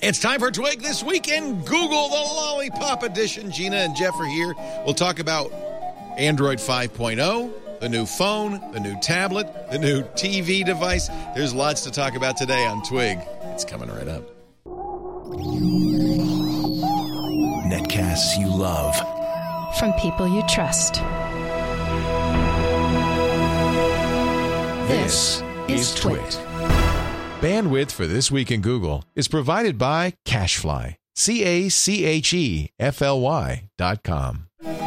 It's time for Twig This Week in Google, the Lollipop Edition. Gina and Jeff are here. We'll talk about Android 5.0, the new phone, the new tablet, the new TV device. There's lots to talk about today on Twig. It's coming right up. Netcasts you love. From people you trust. This is Twit. Bandwidth for This Week in Google is provided by CacheFly. CacheFly.com.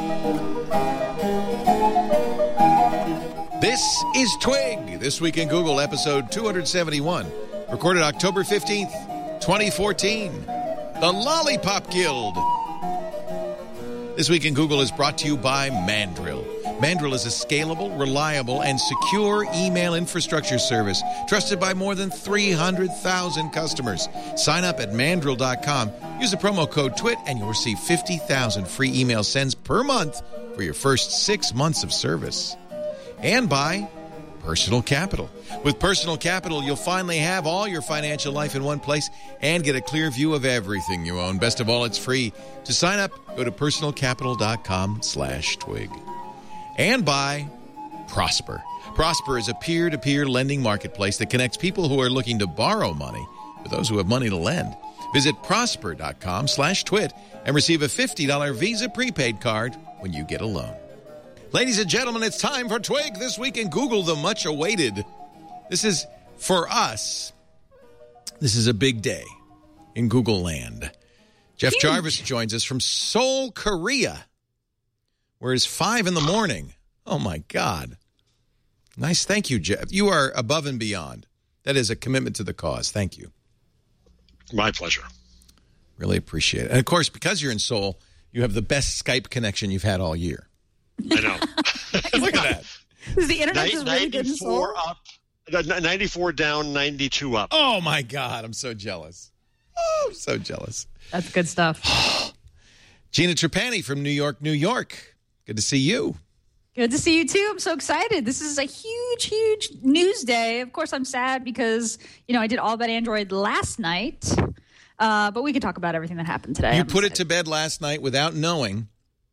This is Twig, This Week in Google, episode 271, recorded October 15th, 2014. The Lollipop Guild. This Week in Google is brought to you by Mandrill. Mandrill is a scalable, reliable, and secure email infrastructure service trusted by more than 300,000 customers. Sign up at mandrill.com. Use the promo code TWIT, and you'll receive 50,000 free email sends per month for your first 6 months of service. And by Personal Capital. With Personal Capital, you'll finally have all your financial life in one place and get a clear view of everything you own. Best of all, it's free. To sign up, go to personalcapital.com/twig. And by Prosper. Prosper is a peer-to-peer lending marketplace that connects people who are looking to borrow money with those who have money to lend. Visit prosper.com/twit and receive a $50 Visa prepaid card when you get a loan. Ladies and gentlemen, it's time for Twig This Week in Google, the much-awaited. This is, for us, this is a big day in Google land. Jeff Jarvis joins us from Seoul, Korea, where it's 5 in the morning. Oh, my God. Nice. Thank you, Jeff. You are above and beyond. That is a commitment to the cause. Thank you. My pleasure. Really appreciate it. And, of course, because you're in Seoul, you have the best Skype connection you've had all year. I know. Look at that. The internet is really good in Seoul. 94 up, 94 down, 92 up. Oh, my God. I'm so jealous. Oh, I'm so jealous. That's good stuff. Gina Trapani from New York, New York. Good to see you. Good to see you, too. I'm so excited. This is a huge, huge news day. Of course, I'm sad because, I did all about Android last night. But we can talk about everything that happened today. You put it to bed last night without knowing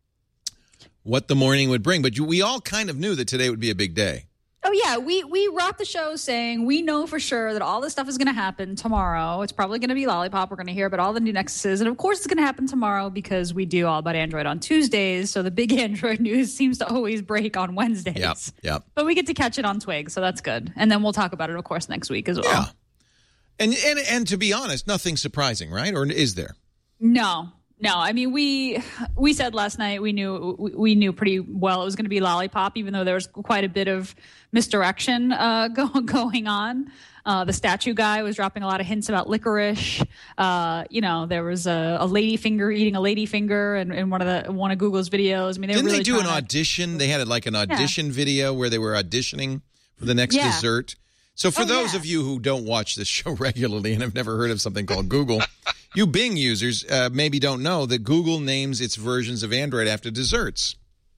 what the morning would bring. But we all kind of knew that today would be a big day. Oh, yeah. We wrapped the show saying we know for sure that all this stuff is going to happen tomorrow. It's probably going to be Lollipop. We're going to hear about all the new Nexuses. And, of course, it's going to happen tomorrow because we do all about Android on Tuesdays. So the big Android news seems to always break on Wednesdays. Yep. But we get to catch it on Twig, so that's good. And then we'll talk about it, of course, next week as well. Yeah. And to be honest, nothing surprising, right? Or is there? No. I mean, we said last night we knew pretty well it was going to be Lollipop, even though there was quite a bit of misdirection going on. The statue guy was dropping a lot of hints about licorice. There was a lady finger eating a lady finger in one of Google's videos. I mean, didn't they do an audition? They had an audition video where they were auditioning for the next dessert. So for those of you who don't watch this show regularly and have never heard of something called Google, you Bing users maybe don't know that Google names its versions of Android after desserts.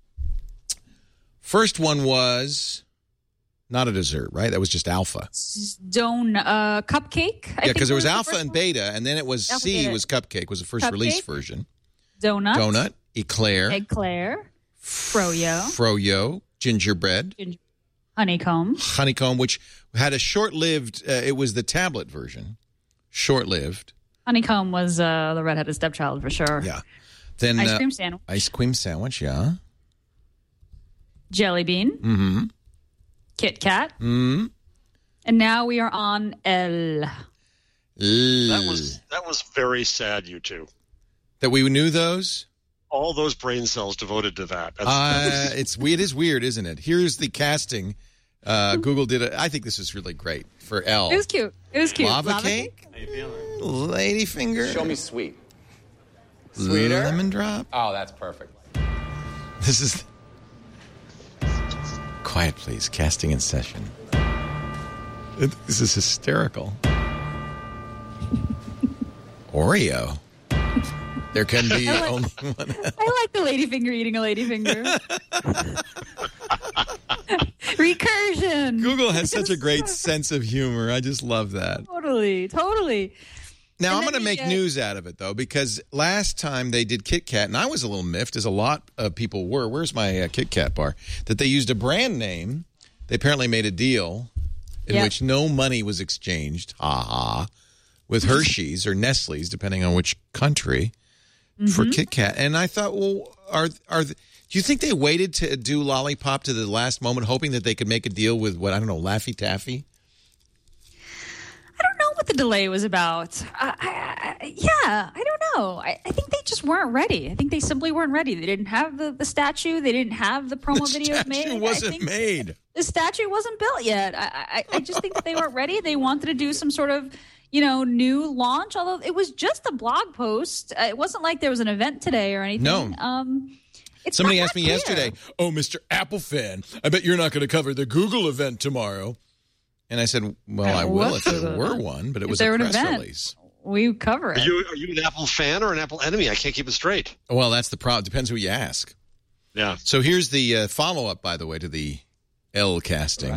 First one was not a dessert, right? That was just alpha. Cupcake? Yeah, because there was alpha and beta, and then it was C was cupcake, was the first release version. Donut. Eclair. Froyo. Gingerbread. Honeycomb, which had a short-lived, it was the tablet version. Short-lived. Honeycomb was the redheaded stepchild for sure. Yeah. Then ice cream sandwich. Ice cream sandwich, yeah. Jelly bean. Mm-hmm. Kit Kat. Mm-hmm. And now we are on L. That was very sad, you two. That we knew those? All those brain cells devoted to that. It is weird, isn't it? Here's the casting. Google did it. I think this is really great for L. It was cute. Lava cake? How you feeling? Ladyfinger? Show me sweet. Sweeter? Lemon drop? Oh, that's perfect. This is... Quiet, please. Casting in session. This is hysterical. Oreo. There can be only one. I like the ladyfinger eating a ladyfinger. Recursion. Google has such a great sense of humor. I just love that. Totally. Now, I'm then going to make news out of it, though, because last time they did Kit Kat, and I was a little miffed, as a lot of people were. Where's my Kit Kat bar? That they used a brand name. They apparently made a deal in which no money was exchanged, with Hershey's or Nestle's, depending on which country, for Kit Kat. And I thought, well, do you think they waited to do Lollipop to the last moment, hoping that they could make a deal with, Laffy Taffy? I don't know what the delay was about. I don't know. I think they just weren't ready. I think they simply weren't ready. They didn't have the statue. They didn't have the promo videos made. The statue wasn't made. The statue wasn't built yet. I just think that they weren't ready. They wanted to do some sort of, new launch, although it was just a blog post. It wasn't like there was an event today or anything. No. Somebody asked me yesterday, Mr. Apple fan, I bet you're not going to cover the Google event tomorrow. And I said, well, I will if there were one, but it was a press release. We cover it. Are you an Apple fan or an Apple enemy? I can't keep it straight. Well, that's the problem. Depends who you ask. Yeah. So here's the follow-up, by the way, to the L casting.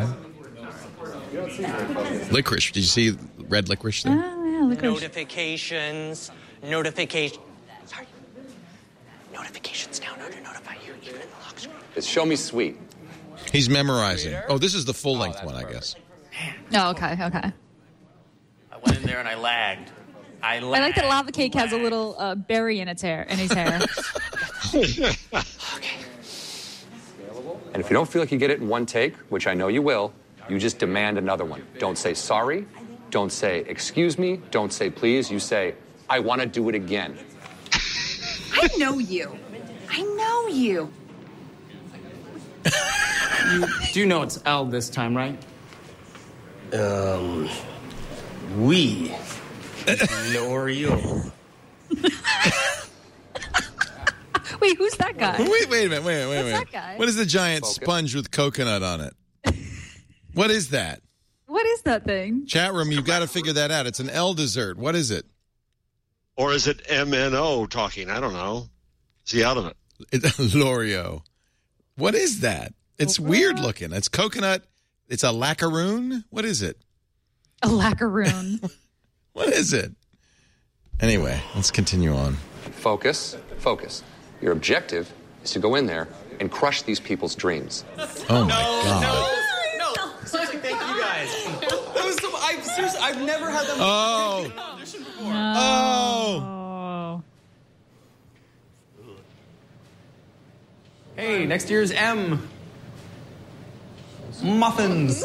Licorice. Did you see red licorice there? Yeah, licorice. Notifications. Sorry. Notifications now to notify you, even in the lock screen. It's Show Me Sweet. He's memorizing. Oh, this is the full-length one, I guess. Oh, okay. I went in there and I lagged. I like that Lava Cake has a little berry in his hair. Okay. And if you don't feel like you get it in one take, which I know you will, you just demand another one. Don't say sorry. Don't say excuse me. Don't say please. You say, I want to do it again. I know you. You do know it's L this time, right? We. L'Oreo. Wait, who's that guy? Wait a minute. What's that guy? What is the giant sponge with coconut on it? What is that? What is that thing? Chat room, you've got to figure that out. It's an L dessert. What is it? Or is it MNO talking? I don't know. Is he out of it? It's L'Oreo. What is that? It's weird looking. It's coconut. It's a lacqueroon. What is it? A lacqueroon. What is it? Anyway, let's continue on. Focus. Your objective is to go in there and crush these people's dreams. Oh, my God. No. Seriously, thank you guys. That was I've never had that much audition before. Oh. Hey, next year's M. Muffins.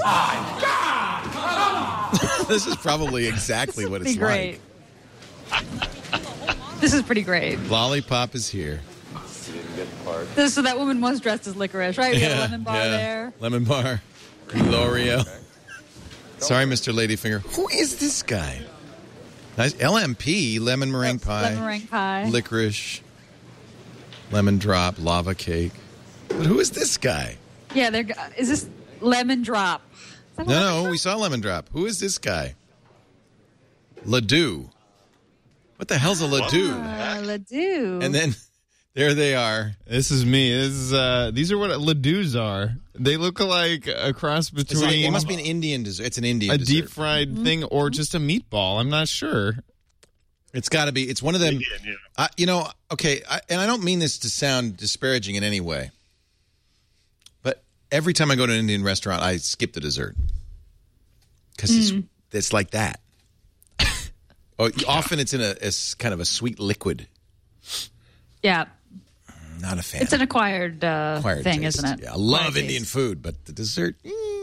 This is probably exactly what it's Great. like. This is pretty great. Lollipop is here. So that woman was dressed as licorice, right? We had a lemon bar there. Lemon bar. L'Oreo. Sorry, Mr. Ladyfinger. Who is this guy? Nice. LMP, lemon meringue pie. Lemon meringue pie. Licorice. Lemon drop. Lava cake. But who is this guy? Yeah, is this lemon drop? No, we saw lemon drop. Who is this guy? Ledoux. What the hell's a Ledoux? Ledoux. And then there they are. This is me. These are what Ledoux's are. They look like a cross between. It must be an Indian dessert. It's an Indian dessert. Deep fried thing or just a meatball. I'm not sure. It's got to be. It's one of them. Indian, yeah. Okay, and I don't mean this to sound disparaging in any way, but every time I go to an Indian restaurant, I skip the dessert because it's like that. Often it's in a kind of a sweet liquid. Yeah. Not a fan. It's an acquired thing, taste. isn't it? Yeah, I love Indian food, but the dessert.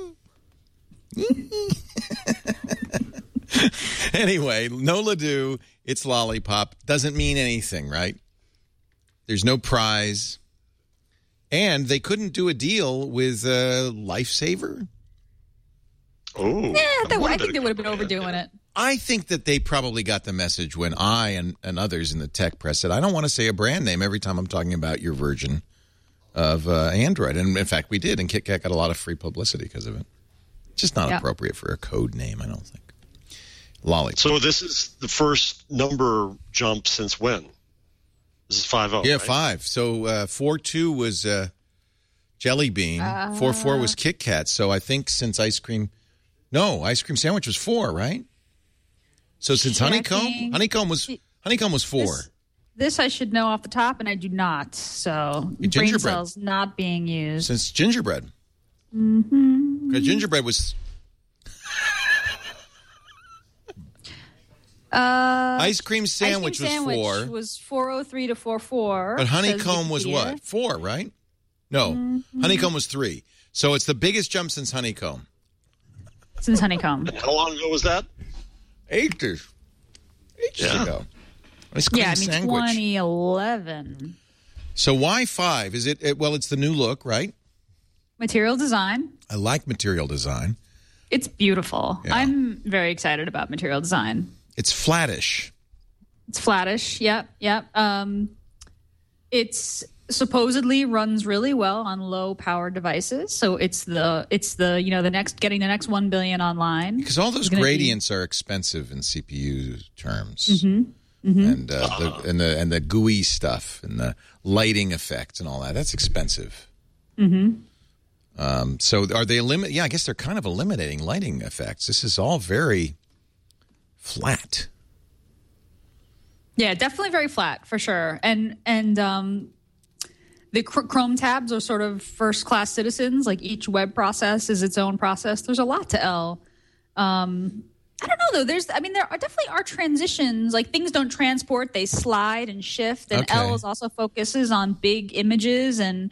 Anyway, no Ledoux. It's Lollipop. Doesn't mean anything, right? There's no prize. And they couldn't do a deal with Lifesaver. Oh. Yeah, I think they would have been overdoing it. I think that they probably got the message when I and others in the tech press said, I don't want to say a brand name every time I'm talking about your version of Android. And, in fact, we did, and KitKat got a lot of free publicity because of it. It's just not appropriate for a code name, I don't think. Lollipop. So this is the first number jump since when? This is 5-0, Yeah, right? 5. So 4-2 was Jelly Bean. 4-4 was Kit Kat. So I think since Ice Cream Sandwich was 4, right? So since honeycomb was 4. This I should know off the top, and I do not. So brain cells not being used. Since gingerbread. Mm-hmm. Because gingerbread was... ice cream sandwich was 4. Was 403 to 44. But honeycomb was what? 4, right? No. Mm-hmm. Honeycomb was 3. So it's the biggest jump since honeycomb. Since honeycomb. How long ago was that? Ages ago. Ice cream sandwich. 2011. So why 5? Is it? Well, it's the new look, right? Material design. I like material design. It's beautiful. Yeah. I'm very excited about material design. It's flattish. Yep. It's supposedly runs really well on low power devices. So it's the getting the next 1 billion online. Because all those gradients are expensive in CPU terms. Mm-hmm. Mm-hmm. And the GUI stuff and the lighting effect and all that. That's expensive. Mm-hmm. So are they Yeah, I guess they're kind of eliminating lighting effects. This is all very flat. Yeah, definitely very flat for sure. And the Chrome tabs are sort of first-class citizens. Like each web process is its own process. There's a lot to L. I don't know though. There definitely are transitions. Like things don't transport; they slide and shift. And L is also focuses on big images and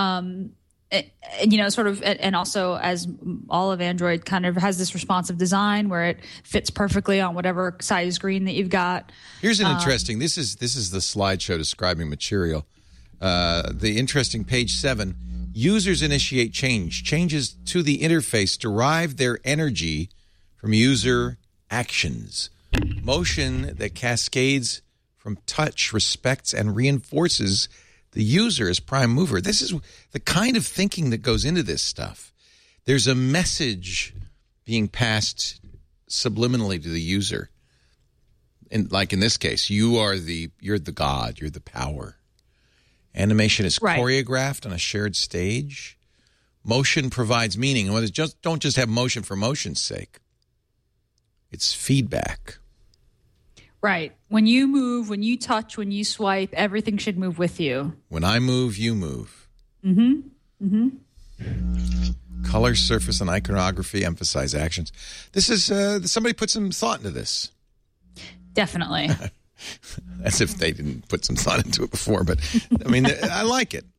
and also as all of Android kind of has this responsive design where it fits perfectly on whatever size screen that you've got. Here's an interesting. This is the slideshow describing material. The interesting page 7. Users initiate change. Changes to the interface derive their energy from user actions. Motion that cascades from touch respects and reinforces the user as prime mover. This is the kind of thinking that goes into this stuff. There's a message being passed subliminally to the user. And like in this case, you're the god, you're the power. Animation is choreographed on a shared stage. Motion provides meaning. Don't just have motion for motion's sake. It's feedback. Right. When you move, when you touch, when you swipe, everything should move with you. When I move, you move. Mm-hmm. Mm-hmm. Color, surface, and iconography emphasize actions. This is somebody put some thought into this. Definitely. As if they didn't put some thought into it before, but I mean, I like it.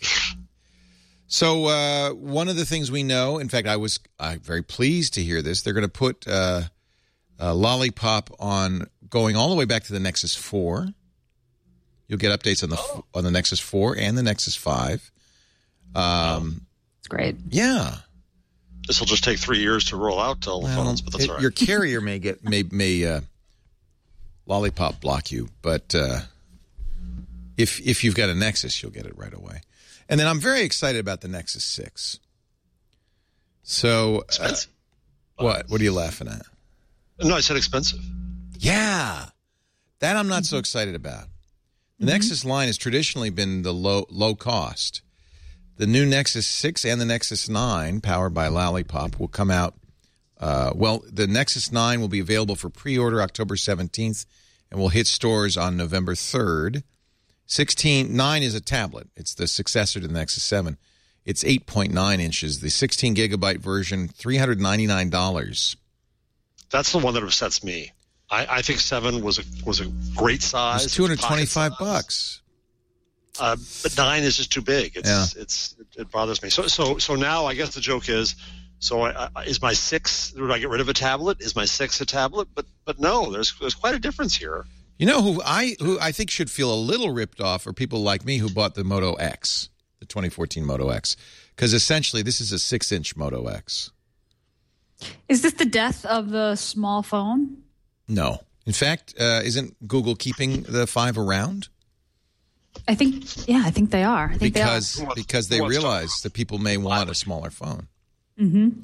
So one of the things we know, in fact, I'm very pleased to hear this. They're going to put Lollipop on going all the way back to the Nexus 4. You'll get updates on the Nexus 4 and the Nexus 5. It's great. Yeah. This will just take 3 years to roll out to all the phones, but that's all right. Your carrier may Lollipop block you, but if you've got a Nexus, you'll get it right away. And then I'm very excited about the Nexus 6. So, what are you laughing at? No, I said expensive. Yeah, that I'm not so excited about. The Nexus line has traditionally been the low cost. The new Nexus 6 and the Nexus 9, powered by Lollipop, will come out. The Nexus 9 will be available for pre-order October 17th and will hit stores on November 3rd. 9 is a tablet. It's the successor to the Nexus 7. It's 8.9 inches. The 16 gigabyte version, $399. That's the one that upsets me. I think 7 was a great size. It's $225. But 9 is just too big. It bothers me. So now I guess the joke is, is my 6? Would I get rid of a tablet? Is my 6 a tablet? But no, there's quite a difference here. You know who I think should feel a little ripped off are people like me who bought the Moto X, the 2014 Moto X, because essentially this is a 6-inch Moto X. Is this the death of the small phone? No. In fact, isn't Google keeping the 5 around? I think they are. Because they realize that people may want a smaller phone. Mm-hmm.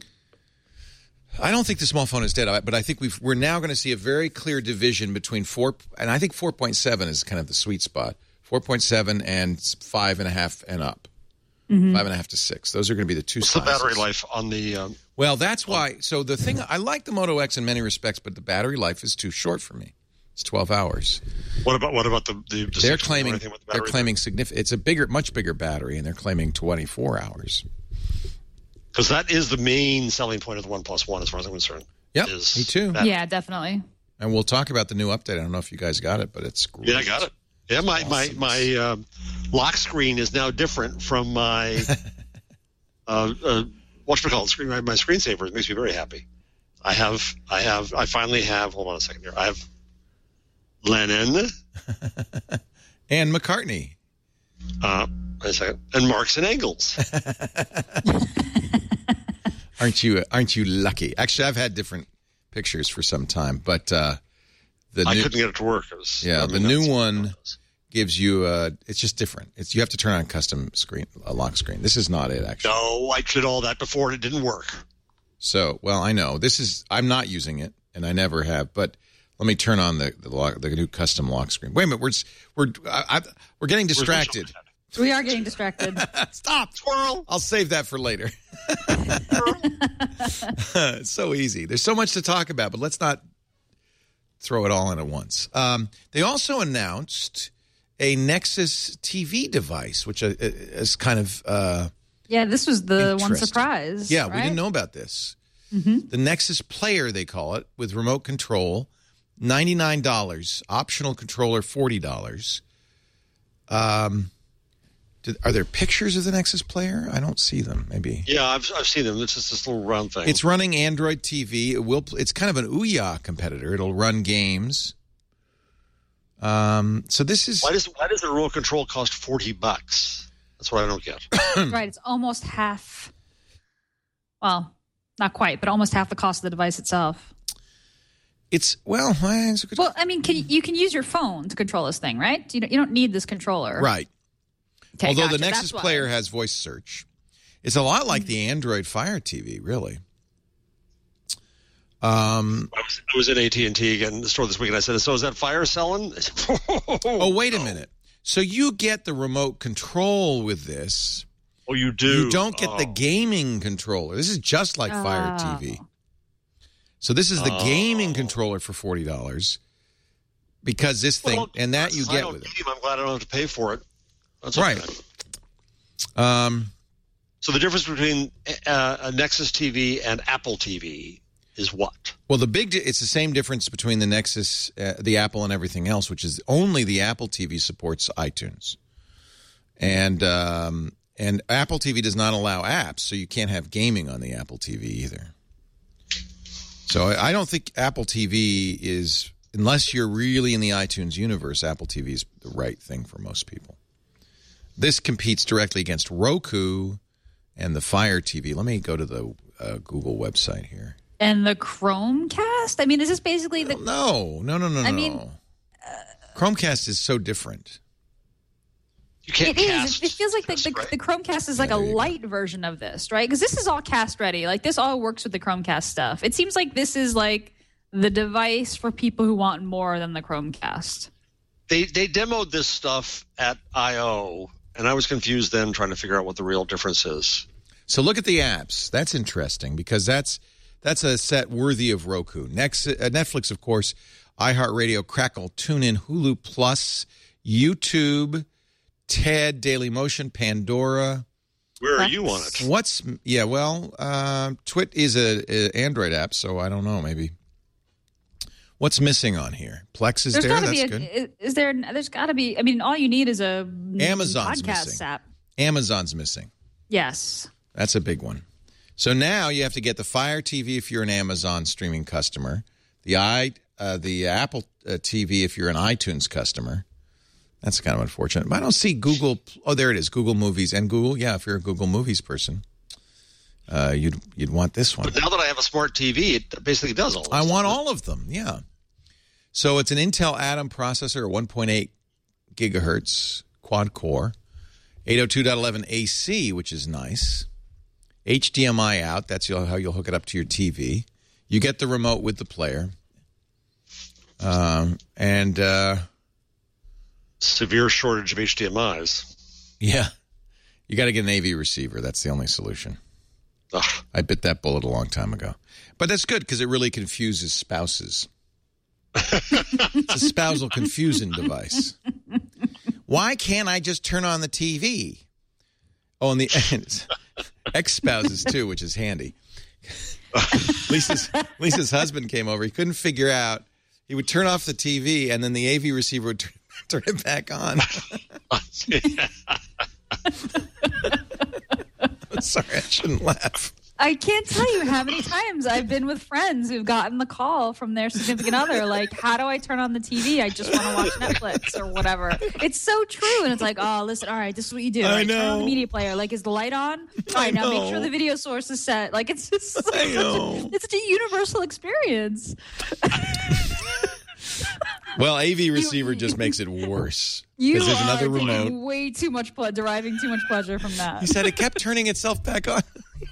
I don't think the small phone is dead, but I think we're now going to see a very clear division between 4, and I think 4.7 is kind of the sweet spot. 4.7 and 5.5 and up. 5.5 to 6. Those are going to be the two What's sizes. the battery life on the... Well, that's why. So the thing, I like the Moto X in many respects, but the battery life is too short for me. It's 12 hours. What about the they're claiming significant. It's a much bigger battery, and they're claiming 24 hours. Because that is the main selling point of the OnePlus One, as far as I'm concerned. Yep, me too. Yeah, definitely. And we'll talk about the new update. I don't know if you guys got it, but it's great. Yeah, I got it. Yeah, my lock screen is now different from my screen. My screensaver. It makes me very happy. I finally have. Hold on a second here. I have Lennon and McCartney. Wait a second. And Marx and Engels. Aren't you lucky? Actually, I've had different pictures for some time, but I couldn't get it to work. The new one gives you it's just different. You have to turn on a lock screen. This is not it, actually. No, I did all that before and it didn't work. So, well, I know I'm not using it, and I never have. But let me turn on the new custom lock screen. Wait a minute, we're getting distracted. We are getting distracted. Stop, squirrel! I'll save that for later. It's so easy. There's so much to talk about, but let's not throw it all in at once. They also announced a Nexus TV device, which is kind of this was the one surprise. Yeah, right? We didn't know about this. Mm-hmm. The Nexus Player, they call it, with remote control, $99. Optional controller, $40. Are there pictures of the Nexus Player? I don't see them. Maybe. Yeah, I've seen them. It's just this little round thing. It's running Android TV. It's kind of an Ouya competitor. It'll run games. So this is why does the remote control cost $40? That's what I don't get. Right, it's almost half. Well, not quite, but almost half the cost of the device itself. It's a good. Well, I mean, you can use your phone to control this thing, right? You don't need this controller, right? Okay, although the Nexus Player has voice search, it's a lot like the Android Fire TV, really. I was at AT&T again, the store this week, and I said, "So is that Fire selling?" Oh, wait a minute. So you get the remote control with this. Oh, you do. You don't get the gaming controller. This is just like Fire TV. So this is the gaming controller for $40 because this thing and that you get with it. I'm glad I don't have to pay for it. That's right. Okay. So the difference between a Nexus TV and Apple TV is what? Well, it's the same difference between the Nexus, the Apple, and everything else, which is only the Apple TV supports iTunes, and Apple TV does not allow apps, so you can't have gaming on the Apple TV either. So I don't think Apple TV is, unless you're really in the iTunes universe, Apple TV is the right thing for most people. This competes directly against Roku and the Fire TV. Let me go to the Google website here. And the Chromecast? I mean, is this basically the... No. I mean... Chromecast is so different. You can't cast. It feels like the Chromecast is like a light version of this, right? Because this is all cast ready. Like, this all works with the Chromecast stuff. It seems like this is like the device for people who want more than the Chromecast. They demoed this stuff at I.O., and I was confused then trying to figure out what the real difference is. So look at the apps. That's interesting because that's a set worthy of Roku. Netflix, of course, iHeartRadio, Crackle, TuneIn, Hulu Plus, YouTube, TED, Dailymotion, Pandora. Where are you on it? Twit is a Android app, so I don't know, maybe. What's missing on here? Plex is there. That's good. There's got to be. I mean, all you need is a Amazon's podcast missing. app. Amazon's missing. Yes. That's a big one. So now you have to get the Fire TV if you're an Amazon streaming customer, the Apple TV if you're an iTunes customer. That's kind of unfortunate. But I don't see Google. Oh, there it is. Google Movies and Google. Yeah, if you're a Google Movies person, you'd want this one. But now that I have a smart TV, it basically does all this. I want all of them. Yeah. So it's an Intel Atom processor, 1.8 gigahertz quad core, 802.11 AC, which is nice. HDMI out. That's how you'll hook it up to your TV. You get the remote with the player. Severe shortage of HDMIs. Yeah. You got to get an AV receiver. That's the only solution. Ugh. I bit that bullet a long time ago. But that's good because it really confuses spouses. It's a spousal confusing device. Why can't I just turn on the TV? Oh, and the ex-spouses too, which is handy. Lisa's husband came over. He couldn't figure out. He would turn off the TV, and then the AV receiver would turn it back on. I'm sorry, I shouldn't laugh. I can't tell you how many times I've been with friends who've gotten the call from their significant other, like, how do I turn on the TV? I just want to watch Netflix or whatever. It's so true. And it's like, oh, listen, all right, this is what you do. I know. Turn on the media player. Like, is the light on? All right, now make sure the video source is set. Like, it's just it's such a universal experience. Well, AV receiver just makes it worse. You there's are another remote. way too much deriving too much pleasure from that. He said it kept turning itself back on.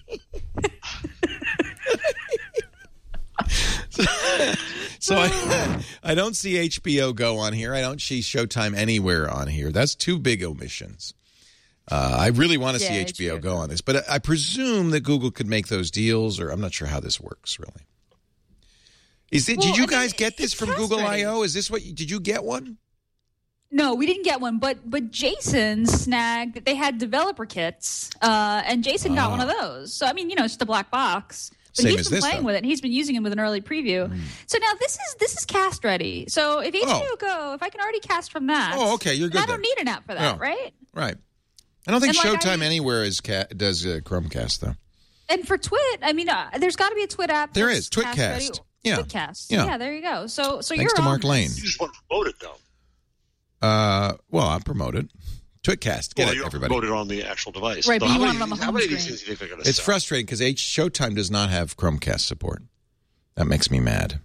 So I don't see HBO Go on here. I don't see Showtime Anywhere on here. That's two big omissions. I really want to see HBO Go on this, but I presume that Google could make those deals, or I'm not sure how this works really. Did you guys get this from Google I/O? Is this did you get one? No, we didn't get one, but Jason snagged that they had developer kits, and Jason got one of those. So I mean, it's just a black box. But Same he's as been this, playing with it, and he's been using it with an early preview. So now this is cast ready. So if HBO Go, if I can already cast from that, okay, you're good. I don't need an app for that, right? Right. I don't think Showtime Anywhere does Chromecast though. And for Twit, I mean, there's got to be a Twit app. There is TwitCast. Yeah. TwitCast. Yeah, there you go. So thanks you're to Mark Lane. You just want to promote it though. Well, I'll promote it. TwitCast. Get it, everybody. Promote it on the actual device. Right, so but you want it on the home How many of screen. these things do you think are going to It's frustrating because Showtime does not have Chromecast support. That makes me mad.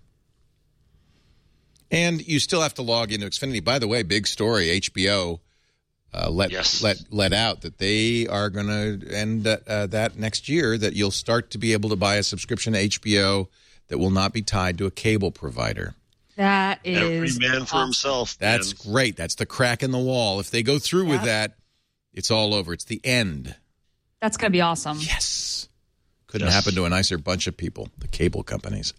And you still have to log into Xfinity. By the way, big story. HBO let out that they are going to end that next year, that you'll start to be able to buy a subscription to HBO that will not be tied to a cable provider. That is every man for himself. That's great. That's the crack in the wall. If they go through with that, it's all over. It's the end. That's going to be awesome. Yes. Couldn't happen to a nicer bunch of people, the cable companies.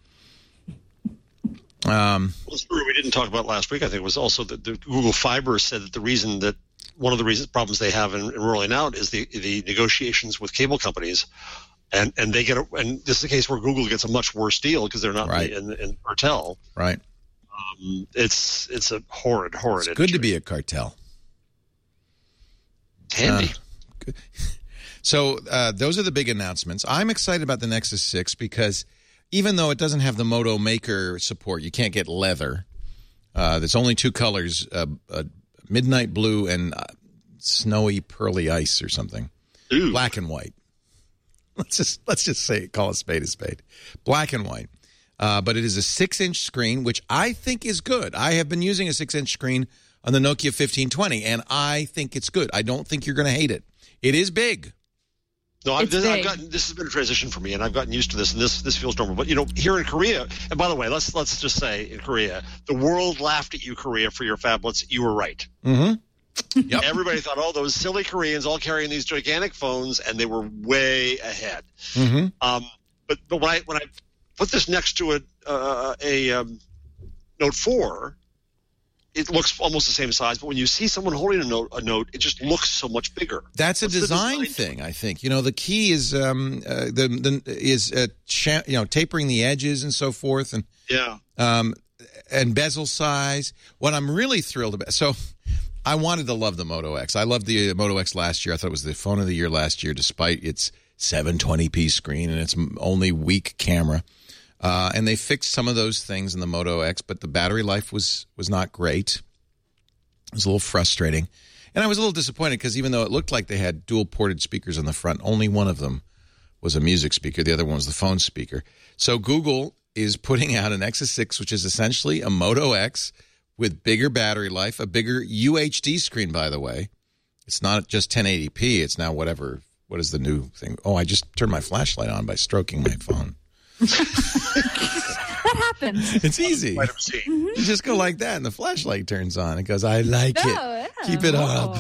Well, the story we didn't talk about last week, I think, was also that the Google Fiber said that one of the problems they have in rolling out is the negotiations with cable companies. And they and this is a case where Google gets a much worse deal because they're not in cartel. Right. It's a horrid It's good to be a cartel. Handy. So those are the big announcements. I'm excited about the Nexus 6 because even though it doesn't have the Moto Maker support, you can't get leather. There's only two colors, midnight blue and snowy pearly ice or something. Ooh. Black and white. Let's just call a spade. Black and white. But it is a 6-inch screen, which I think is good. I have been using a 6-inch screen on the Nokia 1520, and I think it's good. I don't think you're going to hate it. It is big. No, this has been a transition for me, and I've gotten used to this, and this feels normal. But here in Korea, and by the way, let's just say in Korea, the world laughed at you, Korea, for your phablets. You were right. Mm-hmm. Yep. Everybody thought, those silly Koreans all carrying these gigantic phones, and they were way ahead. Mm-hmm. But when I put this next to a Note 4, it looks almost the same size. But when you see someone holding a note, it just looks so much bigger. That's a design thing, I think. The key is tapering the edges and so forth, and and bezel size. What I'm really thrilled about, I wanted to love the Moto X. I loved the Moto X last year. I thought it was the phone of the year last year, despite its 720p screen and its only weak camera. And they fixed some of those things in the Moto X, but the battery life was not great. It was a little frustrating. And I was a little disappointed because even though it looked like they had dual-ported speakers on the front, only one of them was a music speaker. The other one was the phone speaker. So Google is putting out an Nexus 6, which is essentially a Moto X with bigger battery life, a bigger UHD screen, by the way. It's not just 1080p. It's now what is the new thing? Oh, I just turned my flashlight on by stroking my phone. That happens. It's easy. Might have seen. You just go like that, and the flashlight turns on. It goes, I like it. Yeah. Keep it up.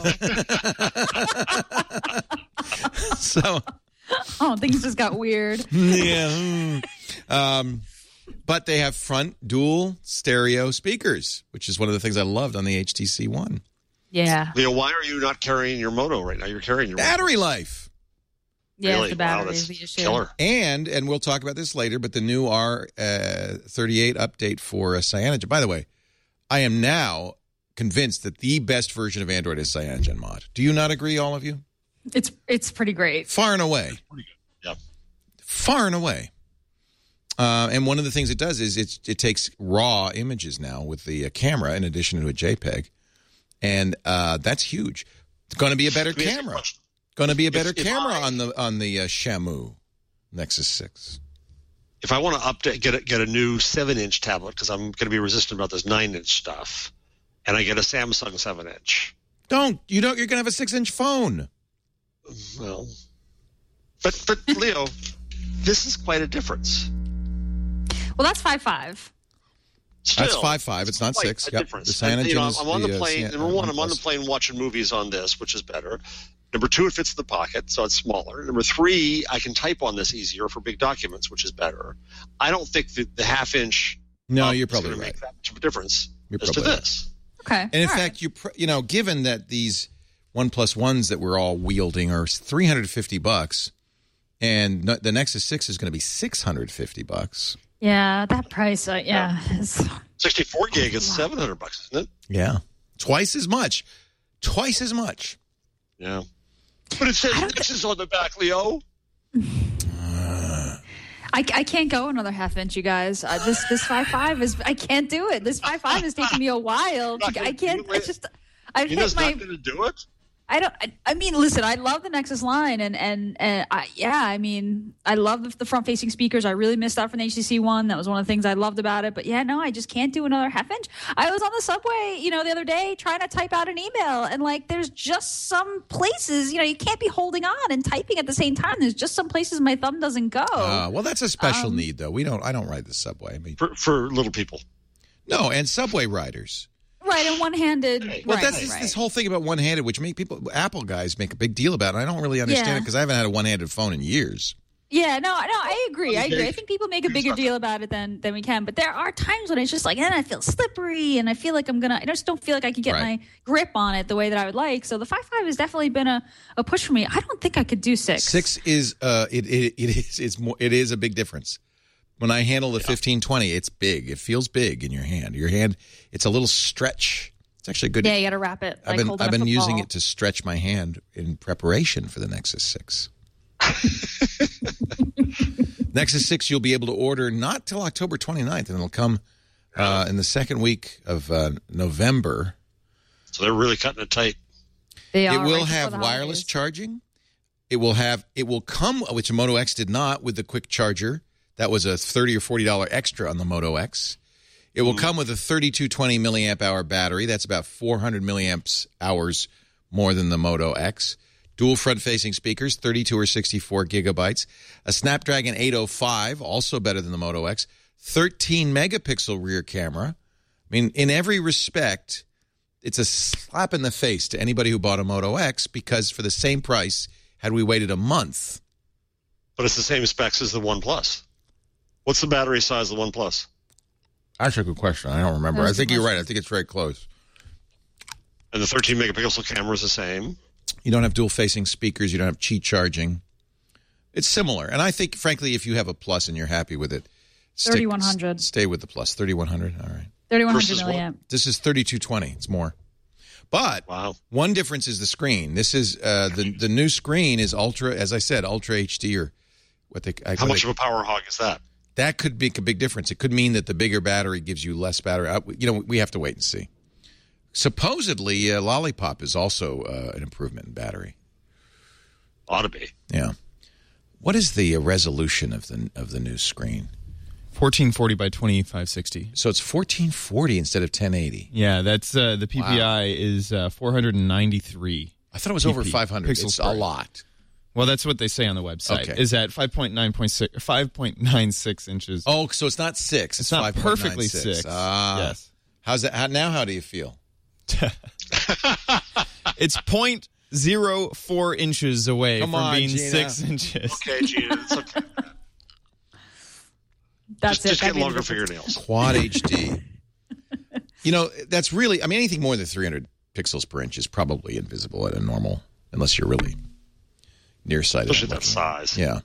So, things just got weird. yeah. But they have front dual stereo speakers, which is one of the things I loved on the HTC One. Yeah. Leo, why are you not carrying your Moto right now? You're carrying your Battery life. Yeah, Really? the battery Wow, is that's the issue. killer. And we'll talk about this later, but the new R38 update for Cyanogen. By the way, I am now convinced that the best version of Android is Cyanogen Mod. Do you not agree, all of you? It's pretty great. Far and away. Pretty good. Yeah. Far and away. And one of the things it does is it takes raw images now with the camera in addition to a JPEG. And that's huge. It's going to be a better camera. Going to be a better camera on the Xiaomi Nexus 6. If I want to update, get a new 7-inch tablet because I'm going to be resistant about this 9-inch stuff, and I get a Samsung 7-inch. You're going to have a 6-inch phone. Well, but Leo, this is quite a difference. Well, that's 5.5. Still, that's 5.5. It's not 6. Yep. Difference. The Cyanogen I'm on the plane. Number one, I'm on the plane watching movies on this, which is better. Number two, it fits in the pocket, so it's smaller. Number three, I can type on this easier for big documents, which is better. I don't think the half-inch. No, you're probably is right. make that much of a difference You're as to probably this. Okay. And in fact, given that these OnePlus Ones that we're all wielding are $350, and the Nexus 6 is going to be $650. Yeah, that price. Yeah. 64 gig is $700, isn't it? Yeah, twice as much. Twice as much. Yeah. But it says Nexus on the back, Leo. I can't go another half-inch, you guys. This 5.5 is. I can't do it. This 5.5 is taking me a while. I can't. It's just. I've hit my. Not going to do it. I don't. I mean, listen. I love the Nexus line, and I mean, I love the front-facing speakers. I really missed out from the HTC One. That was one of the things I loved about it. But yeah, no, I just can't do another half-inch. I was on the subway, the other day trying to type out an email, and there's just some places, you can't be holding on and typing at the same time. There's just some places my thumb doesn't go. Well, that's a special need, though. I don't ride the subway. I mean, for little people. No, and subway riders. Right, and one-handed. Well, that's this whole thing about one-handed, which Apple guys make a big deal about, and I don't really understand it because I haven't had a one-handed phone in years. Yeah, no, I agree. I think people make a bigger deal about it than we can, but there are times when it's just then I feel slippery, and I feel like I just don't feel like I can get my grip on it the way that I would like. So the 5.5 has definitely been a push for me. I don't think I could do 6. 6 is it is a big difference. When I handle the 1520, it's big. It feels big in your hand. Your hand, it's a little stretch. It's actually good. Yeah, you got to wrap it. I've been using it to stretch my hand in preparation for the Nexus 6. Nexus 6 you'll be able to order not till October 29th, and it'll come in the second week of November. So they're really cutting it tight. They are. It will have wireless charging. It will come, which the Moto X did not, with the quick charger. That was a $30 or $40 extra on the Moto X. It will come with a 3220 milliamp hour battery. That's about 400 milliamp hours more than the Moto X. Dual front-facing speakers, 32 or 64 gigabytes. A Snapdragon 805, also better than the Moto X. 13-megapixel rear camera. I mean, in every respect, it's a slap in the face to anybody who bought a Moto X because for the same price, had we waited a month. But it's the same specs as the OnePlus. What's the battery size of the OnePlus? That's a good question. I don't remember. I think you're right. I think it's very close. And the 13-megapixel camera is the same. You don't have dual-facing speakers. You don't have Qi charging. It's similar. And I think, frankly, if you have a Plus and you're happy with it, 3100. Stay with the Plus. 3100. All right. 3100 milliamp. This is 3220. It's more. But one difference is the screen. This is the new screen is Ultra, as I said, Ultra HD or what they. How much of a power hog is that? That could make a big difference. It could mean that the bigger battery gives you less battery. We have to wait and see. Supposedly, Lollipop is also an improvement in battery. Ought to be. Yeah. What is the resolution of the new screen? 1440 by 2560. So it's 1440 instead of 1080. Yeah, that's the PPI is 493. I thought it was over 500. It's a lot. Well, that's what they say on the website. Okay. Is at 5.96 inches. Oh, so it's not 6. It's not perfectly 5.96. 6. Yes. How's that? How do you feel? It's 0.04 inches away Come from on, being Gina. 6 inches. Okay, Gina, it's okay. That's Just it. get longer fingernails. Quad HD. That's really, anything more than 300 pixels per inch is probably invisible at a normal, unless you're really nearsighted. Especially that size. Yeah.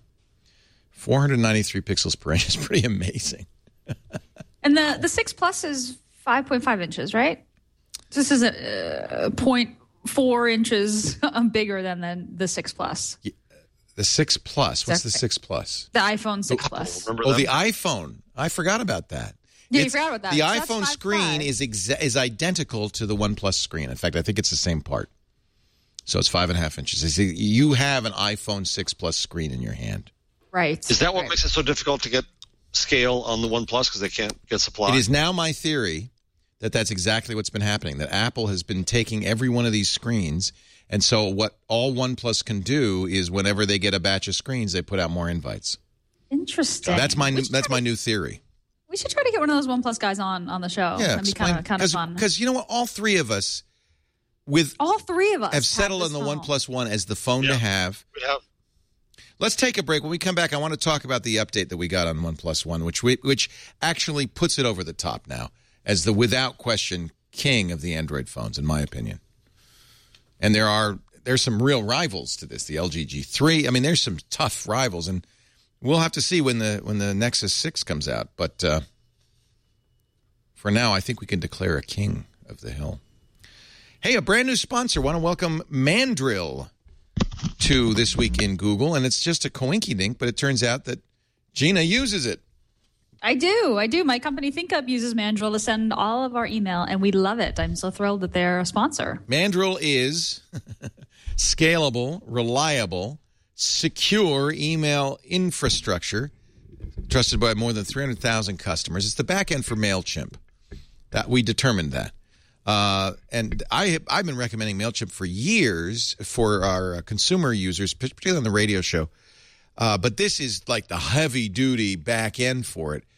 493 pixels per inch is pretty amazing. And the 6 Plus is 5.5 inches, right? This is a 0.4 inches bigger than the 6 Plus. The 6 Plus. What's the 6 Plus? The iPhone 6 Plus. Remember the iPhone. I forgot about that. Yeah, you forgot about that. The So iPhone that's screen 5.5. is identical to the OnePlus screen. In fact, I think it's the same part. So it's 5.5 inches. You have an iPhone 6 Plus screen in your hand. Right. Is that what makes it so difficult to get scale on the OnePlus because they can't get supply? It is now my theory that that's exactly what's been happening, that Apple has been taking every one of these screens, and so what all OnePlus can do is whenever they get a batch of screens, they put out more invites. Interesting. That's my new theory. We should try to get one of those OnePlus guys on the show. Yeah, That'd be kind of fun. Because you know what? All three of us have settled on the OnePlus One as the phone to have. We have. Let's take a break. When we come back, I want to talk about the update that we got on OnePlus One, which actually puts it over the top now as the, without question, king of the Android phones, in my opinion. And there's some real rivals to this. The LG G3. There's some tough rivals, and we'll have to see when the Nexus 6 comes out. But for now, I think we can declare a king of the hill. Hey, a brand new sponsor. Want to welcome Mandrill to This Week in Google, and it's just a coinkydink, but it turns out that Gina uses it. I do. My company ThinkUp uses Mandrill to send all of our email, and we love it. I'm so thrilled that they're a sponsor. Mandrill is scalable, reliable, secure email infrastructure trusted by more than 300,000 customers. It's the back end for MailChimp. That we determined that. And I've been recommending MailChimp for years for our consumer users, particularly on the radio show. But this is like the heavy-duty back end for it.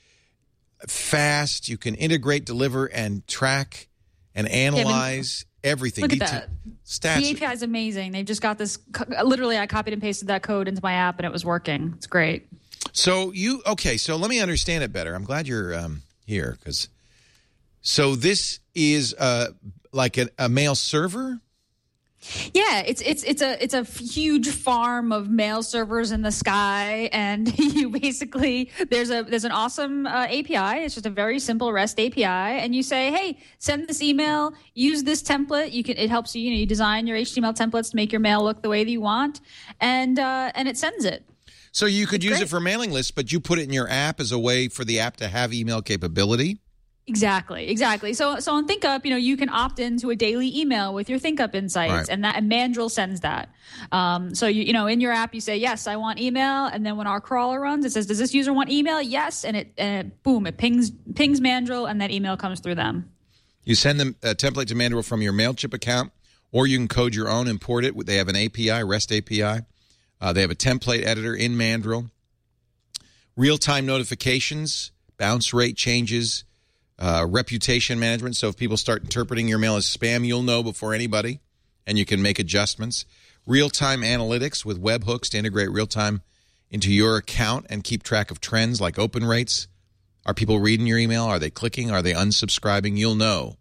Fast, you can integrate, deliver, and track and analyze everything. Look at that. Stats. The API is amazing. They've just got this. Literally, I copied and pasted that code into my app, and it was working. It's great. So so let me understand it better. I'm glad you're here because. So this is like a mail server? Yeah, it's a huge farm of mail servers in the sky, and you basically there's an awesome API. It's just a very simple REST API, and you say, hey, send this email, use this template. It helps you. You design your HTML templates to make your mail look the way that you want, and it sends it. So you could use it for mailing lists, but you put it in your app as a way for the app to have email capability. Exactly. So on ThinkUp, you can opt into a daily email with your ThinkUp insights, and Mandrill sends that. So in your app, you say, yes, I want email, and then when our crawler runs, it says, does this user want email? Yes, and it pings Mandrill, and that email comes through them. You send them a template to Mandrill from your MailChimp account, or you can code your own, import it. They have an API, REST API. They have a template editor in Mandrill. Real-time notifications, bounce rate changes. Reputation management, so if people start interpreting your mail as spam, you'll know before anybody, and you can make adjustments. Real-time analytics with webhooks to integrate real-time into your account and keep track of trends like open rates. Are people reading your email? Are they clicking? Are they unsubscribing? You'll know.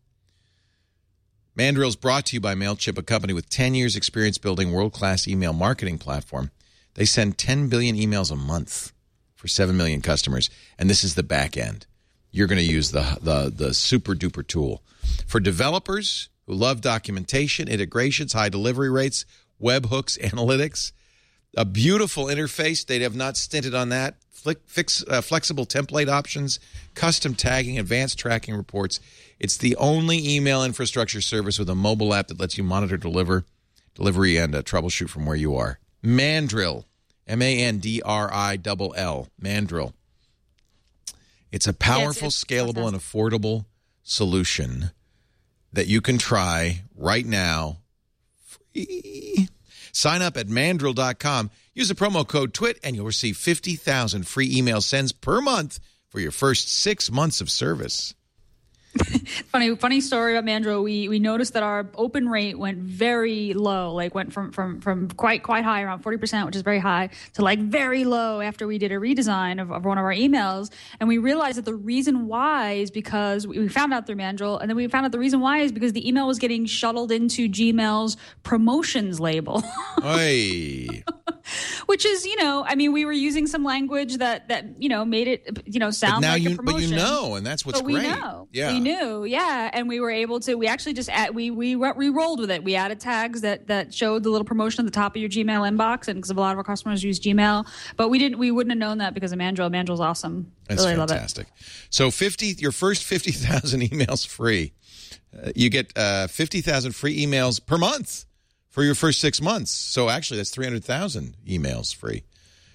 Mandrill's brought to you by MailChimp, a company with 10 years' experience building world-class email marketing platform. They send 10 billion emails a month for 7 million customers, and this is the back end. You're going to use the super-duper tool. For developers who love documentation, integrations, high delivery rates, webhooks, analytics, a beautiful interface. They have not stinted on that. Flexible template options, custom tagging, advanced tracking reports. It's the only email infrastructure service with a mobile app that lets you monitor delivery and troubleshoot from where you are. Mandrill, Mandrill, Mandrill. It's a powerful, scalable, and affordable solution that you can try right now free. Sign up at Mandrill.com. Use the promo code TWIT, and you'll receive 50,000 free email sends per month for your first 6 months of service. Funny story about Mandrill. We noticed that our open rate went very low, like went from quite high, around 40%, which is very high, to like very low after we did a redesign of one of our emails. And we realized that the reason why is because we found out through Mandrill, and then we found out the reason why is because the email was getting shuttled into Gmail's promotions label. Oy. Which is, we were using some language that made it, sound like a promotion. But you know, and that's what's great. great. We know. Yeah. We knew, yeah. And we were able to, we actually just, we rolled with it. We added tags that showed the little promotion at the top of your Gmail inbox, and because a lot of our customers use Gmail. But we wouldn't have known that because of Mandrill. Mandrill's awesome. That's really fantastic. Love it. So your first 50,000 emails free. You get 50,000 free emails per month for your first 6 months. So actually, that's 300,000 emails free.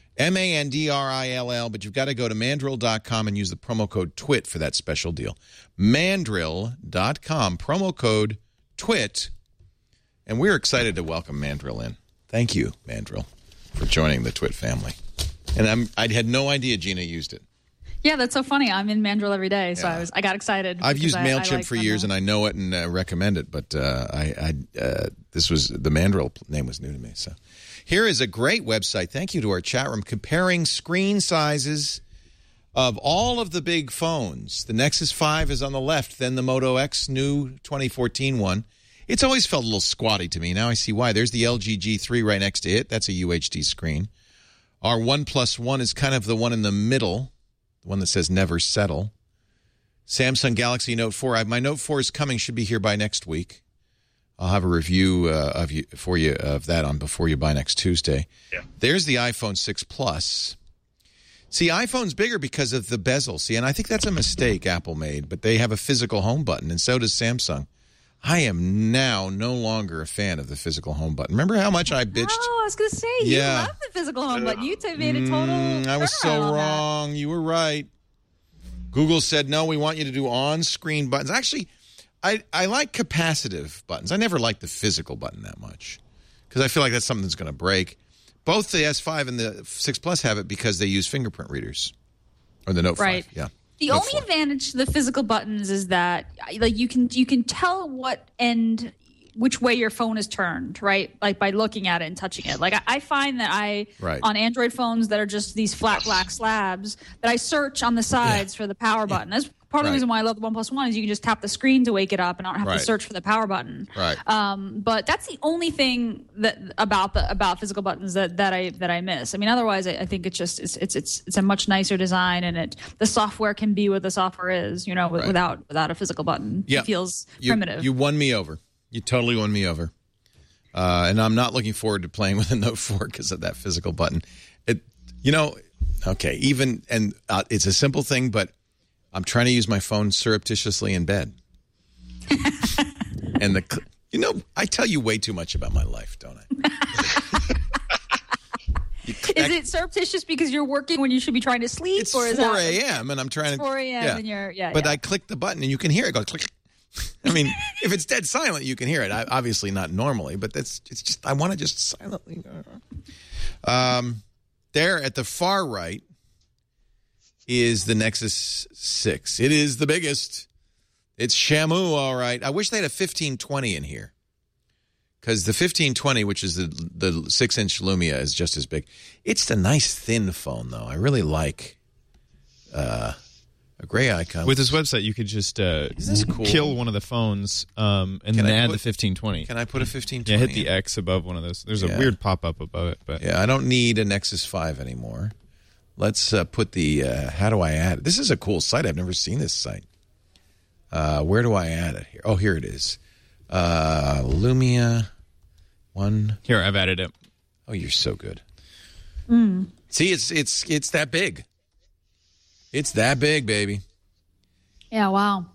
Mandrill, but you've got to go to Mandrill.com and use the promo code TWIT for that special deal. Mandrill.com, promo code TWIT. And we're excited to welcome Mandrill in. Thank you, Mandrill, for joining the TWIT family. And I had no idea Gina used it. Yeah, that's so funny. I'm in Mandrill every day, so I got excited. I've used MailChimp for years, and I know it and recommend it, but this was the Mandrill name was new to me. So here is a great website. Thank you to our chat room, comparing screen sizes of all of the big phones. The Nexus 5 is on the left, then the Moto X new 2014 one. It's always felt a little squatty to me. Now I see why. There's the LG G3 right next to it. That's a UHD screen. Our OnePlus One is kind of the one in the middle. One that says never settle. Samsung Galaxy Note 4. My Note 4 is coming. Should be here by next week. I'll have a review for you of that on Before You Buy next Tuesday. Yeah. There's the iPhone 6 Plus. See, iPhone's bigger because of the bezel. See, and I think that's a mistake Apple made, but they have a physical home button, and so does Samsung. I am now no longer a fan of the physical home button. Remember how much I bitched? Oh, I was going to say, you love the physical home button. You made a total I was so wrong. You were right. Google said, no, we want you to do on-screen buttons. Actually, I like capacitive buttons. I never liked the physical button that much because I feel like that's something that's going to break. Both the S5 and the 6 Plus have it because they use fingerprint readers. Or the Note 5, yeah. The only advantage to the physical buttons is that like you can tell which way your phone is turned, right? Like by looking at it and touching it. Like I find that on Android phones that are just these flat black slabs that I search on the sides for the power button. That's part of the reason why I love the OnePlus One is you can just tap the screen to wake it up and I don't have to search for the power button. Right. But that's the only thing that about physical buttons that I miss. I mean, otherwise I think it's a much nicer design and the software can be what the software is, without a physical button. Yeah. It feels primitive. You won me over. You totally won me over. And I'm not looking forward to playing with a Note 4 because of that physical button. Okay, it's a simple thing, but I'm trying to use my phone surreptitiously in bed. And I tell you way too much about my life, don't I? Is it surreptitious because you're working when you should be trying to sleep? It's or is 4 a.m. and I'm trying to... 4 a.m. and you're... But I click the button and you can hear it go click. I mean, if it's dead silent, you can hear it. Obviously not normally, but it's just... I want to just silently... There at the far right is the Nexus 6. It is the biggest. It's Shamu, all right. I wish they had a 1520 in here. Because the 1520, which is the 6-inch Lumia, is just as big. It's the nice thin phone, though. I really like a gray icon. With this website, you could just kill one of the phones and then add the 1520. Can I put a 1520? Yeah, hit the X above one of those. There's a weird pop-up above it. But yeah, I don't need a Nexus 5 anymore. Let's put the... how do I add it? This is a cool site. I've never seen this site. Where do I add it here? Oh, here it is. Lumia 1. Here, I've added it. Oh, you're so good. See, it's that big. It's that big, baby. Yeah, wow.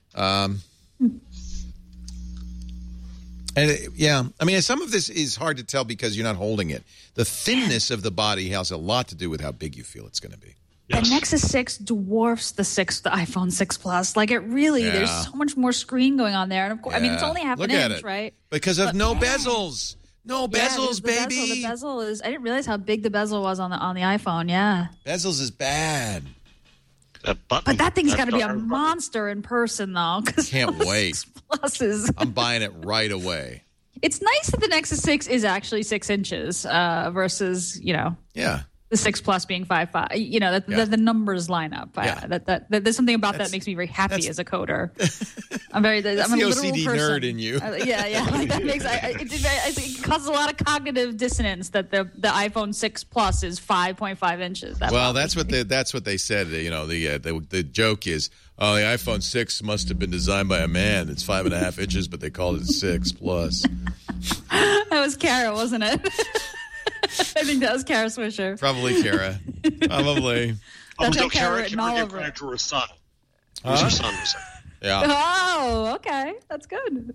I mean, some of this is hard to tell because you're not holding it. The thinness of the body has a lot to do with how big you feel it's going to be. Yes. The Nexus 6 dwarfs the iPhone 6 Plus. Like it really, there's so much more screen going on there. And of course, I mean, it's only half an inch, right? Because of no bezels. No, Yeah, bezels, because baby. The bezel is. I didn't realize how big the bezel was on the iPhone. Yeah. Bezels is bad. That button. But that thing's got to be a darn button. monster in person, though. Can't wait. 6 Plus is. I'm buying it right away. It's nice that the Nexus 6 is actually 6 inches versus, Yeah. the 6 Plus being 5.5. The numbers line up. Yeah. That there's something about that makes me very happy as a coder. I'm a the literal OCD person. nerd in you. Yeah. Like that makes it causes a lot of cognitive dissonance that the iPhone 6 Plus is 5.5 inches. That's what they said. The joke is, the iPhone 6 must have been designed by a man. It's 5.5 inches, but they called it 6 Plus. That was Kara, wasn't it? I think that was Kara Swisher. Probably Kara. Probably. That's no, how Kara Kara written all gave over credit it. to her son. It was her son who said. Yeah. Oh, okay. That's good.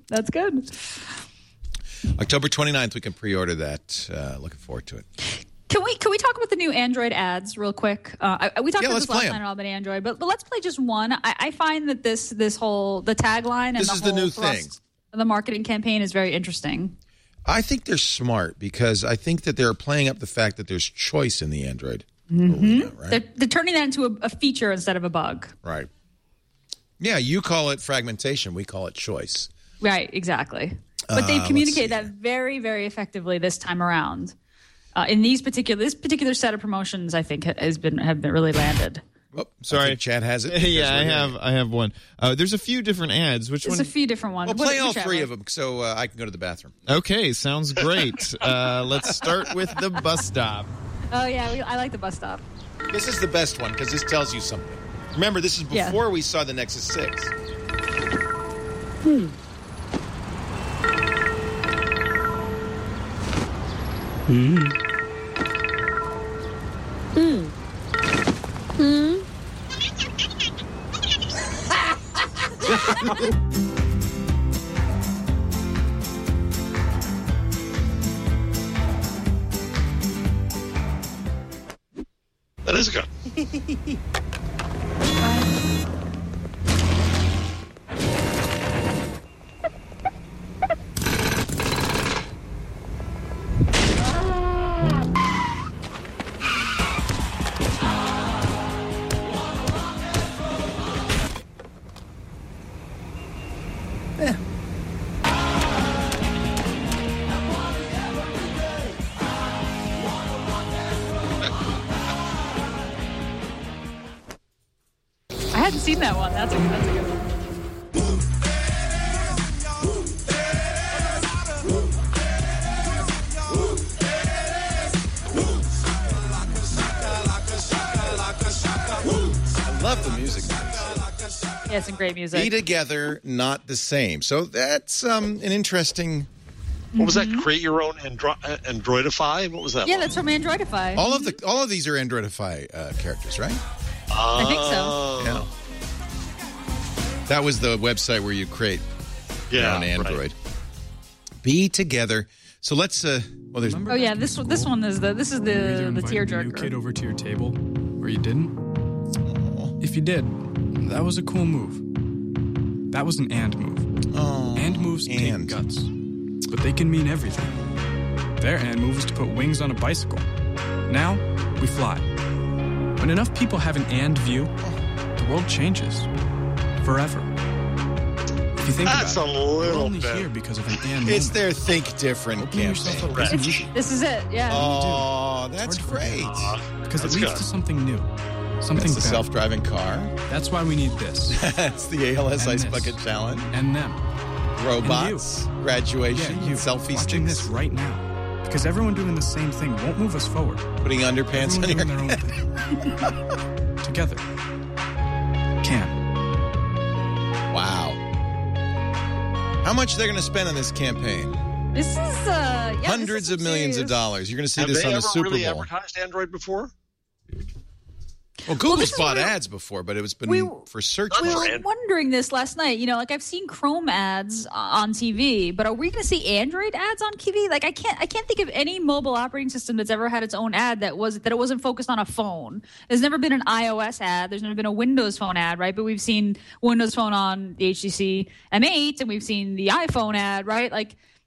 October 29th, we can pre-order that. Looking forward to it. Can we talk about the new Android ads real quick? We talked about let's this last play night all about Android, but let's play just one. I find that the tagline and This is the whole new thrust thing. of the marketing campaign is very interesting. I think they're smart because I think that they're playing up the fact that there's choice in the Android Mm-hmm. arena, right? They're turning that into a feature instead of a bug. Right. Yeah, you call it fragmentation. We call it choice. Right, exactly. But they've let's communicated see that very, very effectively this time around. In this particular set of promotions, I think have been really landed. Oh, Sorry. I think Chad has it. Yeah, I have one. There's a few different ads. Which There's one? a few different ones. Well, play all Whichever. three of them so I can go to the bathroom. Okay, sounds great. Let's start with the bus stop. Oh yeah, I like the bus stop. This is the best one because this tells you something. Remember, this is before we saw the Nexus 6. That is good. I hadn't seen that one. That's a good one. I love the music. Yeah, some great music. Be together, not the same. So that's an interesting. What was that? Create your own Androidify? What was that? Yeah, one? that's from Androidify. All of these are Androidify characters, right? I think so. Yeah. That was the website where you create your own Android. Right. Be together. So let's. There's. Oh yeah, this one is the tearjerker. New kid over to your table, or you didn't? If you did, that was a cool move. That was an and move. Oh, and moves take guts, but they can mean everything. Their and move is to put wings on a bicycle. Now we fly. When enough people have an and view, the world changes forever. If you think That's about it, a little we're only bit. here because of an and. It's moment. their Think Different Opening yourself campaign. up isn't easy. This is it. Yeah. Oh, It's that's hard to great. forget. Because it That's leads good. to something new, something It's the better. self-driving car. That's why we need this That's the ALS And Ice this. Bucket Challenge. and them. Robots, graduation, you selfie watching sticks, this right now. Because everyone doing the same thing won't move us forward. putting underpants on Everyone your doing their own thing. Together. Can. Wow. How much are they going to spend on this campaign? This is Hundreds of millions of dollars. You're going to see Have this they on the ever Super really Bowl. advertised Android before? Well, Google's this is bought where- ads before, but it was been We- for search. We For were Android. wondering this last night. Like I've seen Chrome ads on TV, but are we going to see Android ads on TV? Like I can't think of any mobile operating system that's ever had its own ad that it wasn't focused on a phone. There's never been an iOS ad. There's never been a Windows Phone ad, right? But we've seen Windows Phone on the HTC M8, and we've seen the iPhone ad, right? Like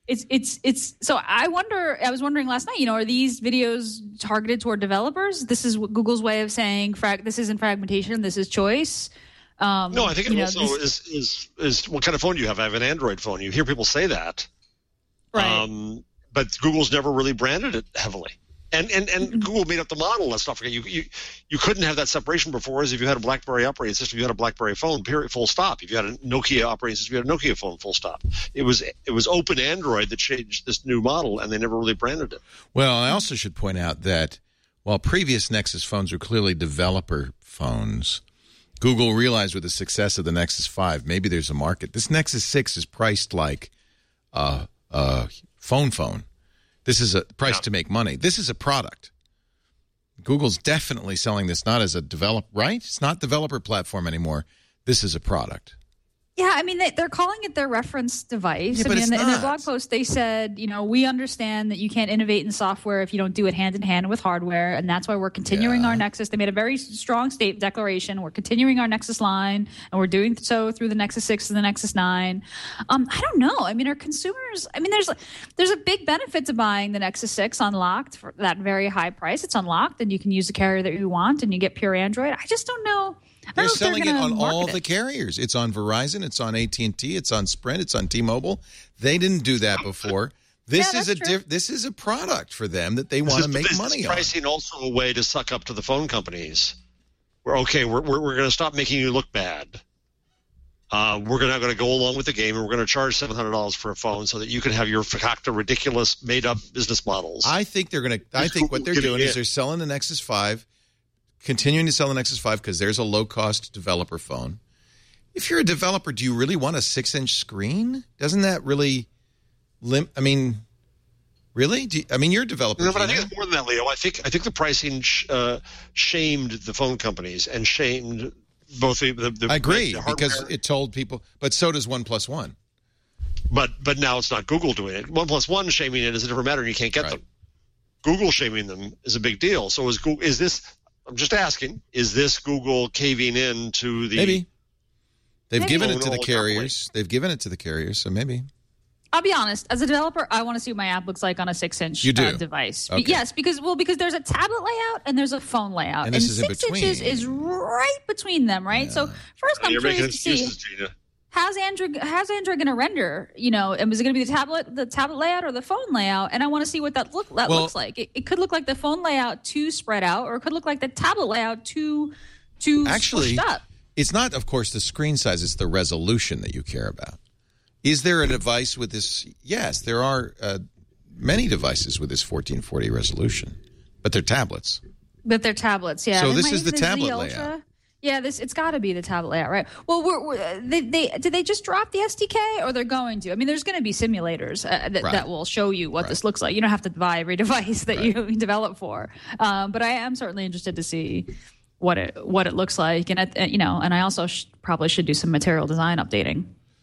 It's so I was wondering last night, are these videos targeted toward developers? This is Google's way of saying this isn't fragmentation, this is choice. No, I think it also is what kind of phone do you have? I have an Android phone. You hear people say that. Right. But Google's never really branded it heavily. And Google made up the model. Let's not forget. You couldn't have that separation before, as if you had a BlackBerry operating system, you had a BlackBerry phone, period, full stop. If you had a Nokia operating system, you had a Nokia phone, full stop. It was Open Android that changed this new model, and they never really branded it. Well, I also should point out that while previous Nexus phones were clearly developer phones, Google realized with the success of the Nexus 5, maybe there's a market. This Nexus 6 is priced like a phone. This is a price to make money. This is a product. Google's definitely selling this not as a developer, right? It's not developer platform anymore. This is a product. Yeah, I mean, they're calling it their reference device. Yeah, but in their blog post, they said, we understand that you can't innovate in software if you don't do it hand in hand with hardware, and that's why we're continuing our Nexus. They made a very strong declaration. We're continuing our Nexus line, and we're doing so through the Nexus 6 and the Nexus 9. I don't know. I mean, are consumers? I mean, there's a big benefit to buying the Nexus 6 unlocked for that very high price. It's unlocked, and you can use the carrier that you want, and you get pure Android. I just don't know. They're selling it on all the carriers. It's on Verizon. It's on AT&T. It's on Sprint. It's on T-Mobile. They didn't do that before. This is a product for them that they want to make money on. Pricing also a way to suck up to the phone companies. We're going to stop making you look bad. We're not going to go along with the game, and we're going to charge $700 for a phone so that you can have your fakakta ridiculous made-up business models. I think what they're doing is they're selling the Nexus 5. Continuing to sell the Nexus 5 because there's a low-cost developer phone. If you're a developer, do you really want a 6-inch screen? Doesn't that really really? You're a developer. No, but I think it's more than that, Leo. I think the pricing shamed the phone companies and shamed both the I agree, the hardware. Because it told people, but so does OnePlus One. But now it's not Google doing it. OnePlus One shaming it is a different matter, and you can't get them. Google shaming them is a big deal. So is this? I'm just asking, is this Google caving in to the... Maybe. They've given it to the carriers. They've given it to the carriers, so maybe. I'll be honest. As a developer, I want to see what my app looks like on a 6-inch device. Okay. Yes, because there's a tablet layout and there's a phone layout. And this is 6 inches is right between them, right? Yeah. So first I'm curious to see... Gina. How's Android going to render? And is it going to be the tablet layout or the phone layout? And I want to see what that looks like. It could look like the phone layout too spread out, or it could look like the tablet layout too actually squished up. It's not, of course, the screen size; it's the resolution that you care about. Is there a device with this? Yes, there are many devices with this 1440 resolution, but they're tablets. But they're tablets, yeah. So this is the tablet layout. Yeah, it's got to be the tablet layout, right? Well, did they just drop the SDK, or they're going to? I mean, there's going to be simulators that will show you what this looks like. You don't have to buy every device that you develop for, but I am certainly interested to see what it looks like, and and I also probably should do some material design updating,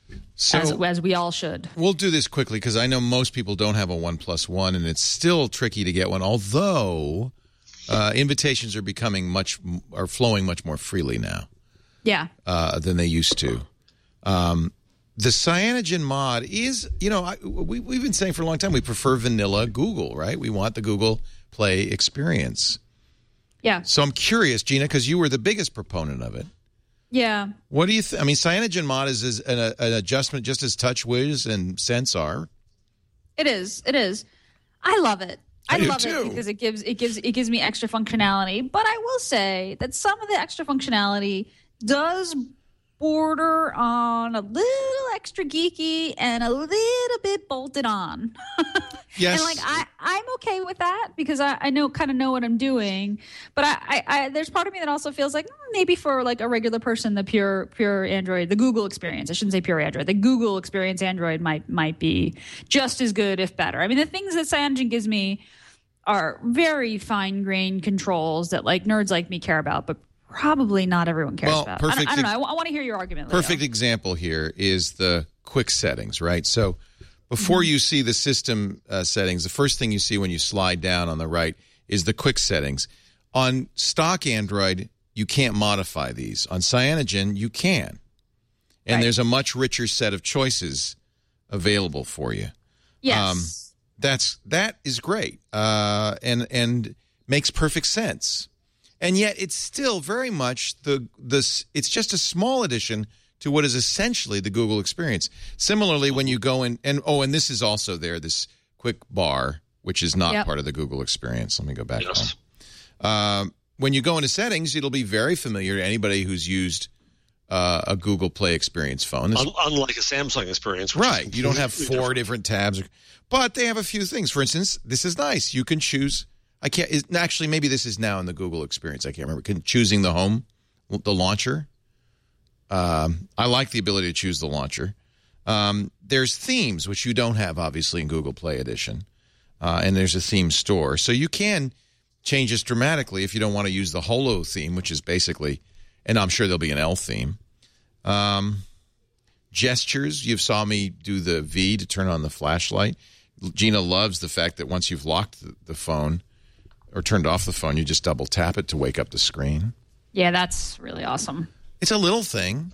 as we all should. We'll do this quickly because I know most people don't have a OnePlus One, and it's still tricky to get one, although. Invitations are flowing much more freely now. Yeah. Than they used to. The Cyanogen mod is, we've been saying for a long time we prefer vanilla Google, right? We want the Google Play experience. Yeah. So I'm curious, Gina, because you were the biggest proponent of it. Yeah. What do you think? I mean, Cyanogen mod is an adjustment just as TouchWiz and Sense are. It is. I love it. I love it because it gives me extra functionality. But I will say that some of the extra functionality does border on a little extra geeky and a little bit bolted on. Yes. And I'm okay with that because I kind of know what I'm doing. But I there's part of me that also feels like maybe for like a regular person, the pure Android, the Google experience, I shouldn't say pure Android, the Google experience Android might be just as good, if better. I mean, the things that Cyanogen gives me are very fine-grained controls that like nerds like me care about, but probably not everyone cares about. I don't know. I want to hear your argument, Leo. Perfect example here is the quick settings, right? So before you see the system settings, the first thing you see when you slide down on the right is the quick settings. On stock Android, you can't modify these. On Cyanogen, you can. And there's a much richer set of choices available for you. Yes. That is great, and makes perfect sense. And yet, it's still very much it's just a small addition to what is essentially the Google experience. Similarly, when you go in, and this is also there, this quick bar, which is not part of the Google experience. Let me go back home. When you go into settings, it'll be very familiar to anybody who's used a Google Play Experience phone. Unlike a Samsung experience. Right. You don't have four different tabs. But they have a few things. For instance, this is nice. You can choose. Actually, maybe this is now in the Google experience. I can't remember. Choosing the home, the launcher. I like the ability to choose the launcher. There's themes, which you don't have, obviously, in Google Play Edition. And there's a theme store. So you can change this dramatically if you don't want to use the Holo theme, which is basically, and I'm sure there'll be an L theme. Gestures, you saw me do the V to turn on the flashlight. Gina loves the fact that once you've locked the phone or turned off the phone, you just double tap it to wake up the screen. Yeah, that's really awesome. It's a little thing.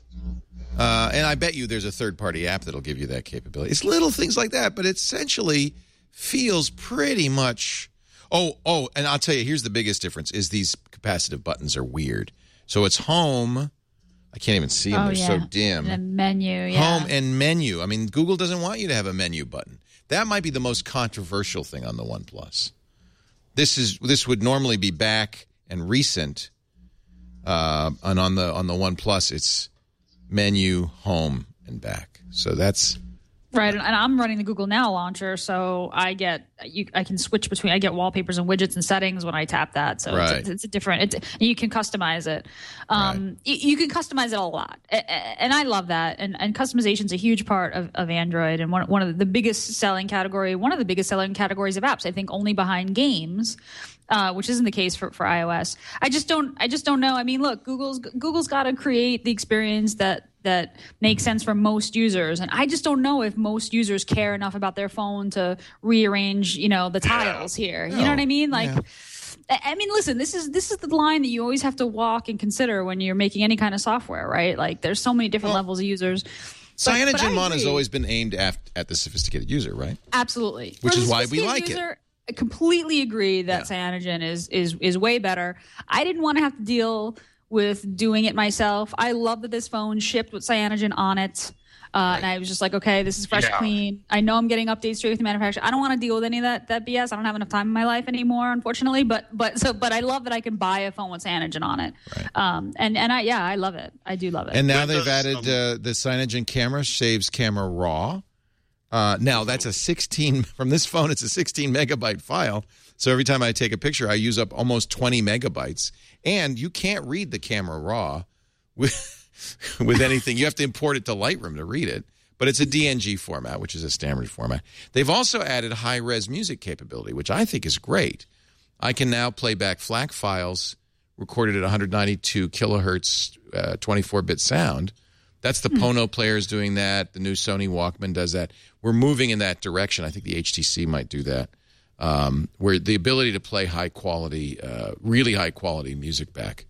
And I bet you there's a third-party app that'll give you that capability. It's little things like that, but it essentially feels pretty much... Oh, and I'll tell you, here's the biggest difference, is these capacitive buttons are weird. So it's home... I can't even see them. They're so dim. And a menu, Home and menu. I mean, Google doesn't want you to have a menu button. That might be the most controversial thing on the OnePlus. This would normally be back and recent, and on the OnePlus, it's menu, home, and back. So that's... Right, and I'm running the Google Now launcher, so I can switch between. I get wallpapers and widgets and settings when I tap that. So it's a different. You can customize it. You can customize it a lot, and I love that. And customization is a huge part of Android, and one of the biggest selling categories of apps. I think only behind games. Which isn't the case for iOS. I just don't know. I mean, look, Google's got to create the experience that makes sense for most users, and I just don't know if most users care enough about their phone to rearrange, the tiles here. You know what I mean? I mean, listen, this is the line that you always have to walk and consider when you're making any kind of software, right? Like, there's so many different levels of users. CyanogenMon has always been aimed at the sophisticated user, right? Absolutely. Which is why we like it. I completely agree that Cyanogen is way better. I didn't want to have to deal with doing it myself. I love that this phone shipped with Cyanogen on it. And I was just like, okay, this is fresh, clean. I know I'm getting updates straight with the manufacturer. I don't want to deal with any of that BS. I don't have enough time in my life anymore, unfortunately. But I love that I can buy a phone with Cyanogen on it. Right. I love it. I do love it. And now they've added the Cyanogen camera saves camera raw. Now that's a 16 from this phone. It's a 16 megabyte file. So every time I take a picture, I use up almost 20 megabytes. And you can't read the camera raw with anything. You have to import it to Lightroom to read it. But it's a DNG format, which is a standard format. They've also added high-res music capability, which I think is great. I can now play back FLAC files recorded at 192 kilohertz 24-bit sound. That's the Pono players doing that. The new Sony Walkman does that. We're moving in that direction. I think the HTC might do that, where the ability to play high-quality, really high-quality music back.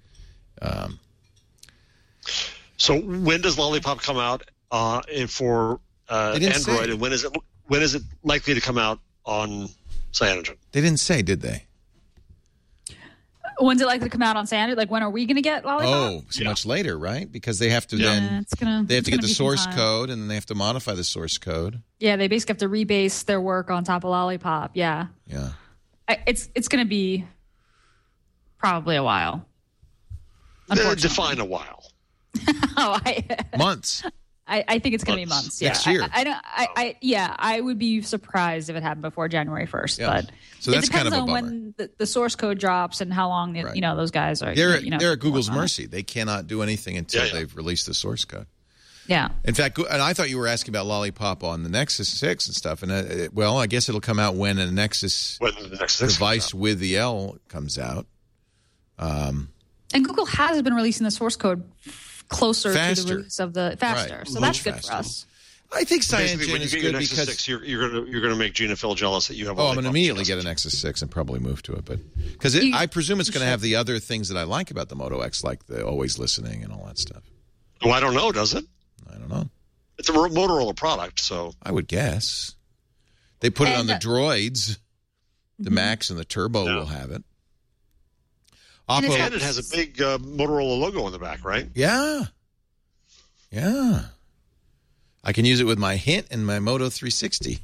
So when does Lollipop come out for Android, and when is it likely to come out on Cyanogen? They didn't say, did they? When's it likely to come out on Cyanogen? Like, when are we going to get Lollipop? Oh, so much later, right? Because they have to they have to get the source code, and then they have to modify the source code. Yeah, they basically have to rebase their work on top of Lollipop. Yeah. Yeah. It's going to be probably a while. Define a while. Months. I think it's going to be months. Yeah. Next year. I would be surprised if it happened before January 1st. Yeah. But so that's it depends kind of a on bummer. when the source code drops and how long those guys are. They're at Google's mercy. They cannot do anything until they've released the source code. Yeah. In fact, and I thought you were asking about Lollipop on the Nexus 6 and stuff. And I guess it'll come out when the Nexus device with the L comes out. And Google has been releasing the source code closer to the release of the faster, right. So that's good for us. I think Cyanogen is good because 6, you're going to make Gina Phil jealous that you have. I'm going to immediately get a Nexus 6 and probably move to it, but because I presume it's going to have the other things that I like about the Moto X, like the always listening and all that stuff. Oh, I don't know. Does it? I don't know. It's a Motorola product, so I would guess. They put it on the Droids. The Max and the Turbo will have it. And it has a big Motorola logo on the back, right? Yeah. Yeah. I can use it with my Hint and my Moto 360.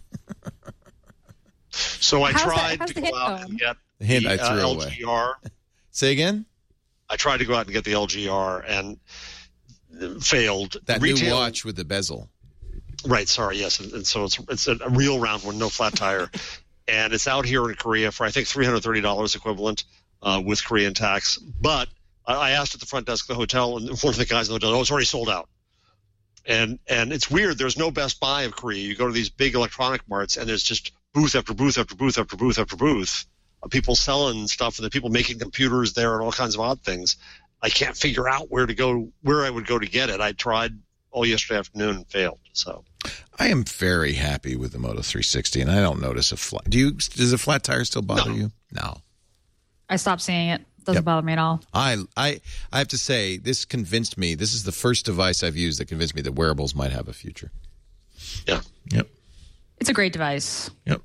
So I tried to go out and get the Hint I threw LGR. Away. Say again? I tried to go out and get the LGR and failed. That new watch with the bezel. Right, sorry, yes. And so it's a real round one, no flat tire. And it's out here in Korea for, I think, $330 equivalent with Korean tax. But I asked at the front desk of the hotel, and one of the guys in the hotel, it's already sold out. And it's weird. There's no Best Buy of Korea. You go to these big electronic marts, and there's just booth after booth after booth after booth after booth of people selling stuff, and the people making computers there and all kinds of odd things. I can't figure out where I would go to get it. I tried all yesterday afternoon and failed. So I am very happy with the Moto 360, and I don't notice a flat. Does a flat tire still bother you? No. I stopped seeing it. Doesn't bother me at all. I have to say, this convinced me. This is the first device I've used that convinced me that wearables might have a future. Yeah. Yep. It's a great device. Yep.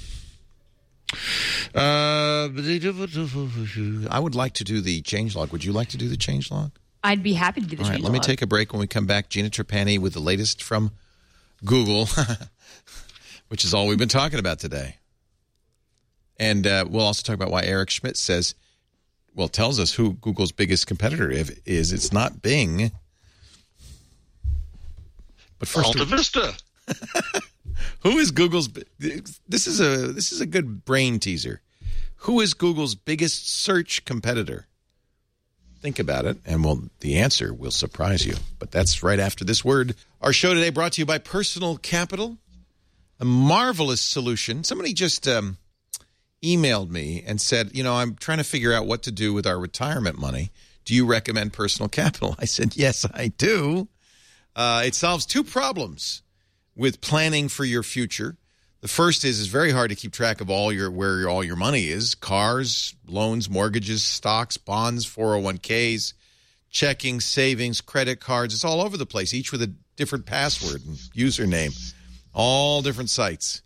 I would like to do the changelog. Would you like to do the changelog? I'd be happy to do the changelog. All right, let me take a break. When we come back, Gina Trapani with the latest from Google, which is all we've been talking about today. And we'll also talk about why Eric Schmidt tells us who Google's biggest competitor is. It's not Bing. But first, Alta Vista. Who is Google's? This is a good brain teaser. Who is Google's biggest search competitor? Think about it, and the answer will surprise you. But that's right after this word. Our show today brought to you by Personal Capital, a marvelous solution. Somebody just emailed me and said, I'm trying to figure out what to do with our retirement money. Do you recommend Personal Capital? I said, yes, I do. It solves two problems with planning for your future. The first is it's very hard to keep track of where all your money is. Cars, loans, mortgages, stocks, bonds, 401ks, checking, savings, credit cards. It's all over the place, each with a different password and username, all different sites.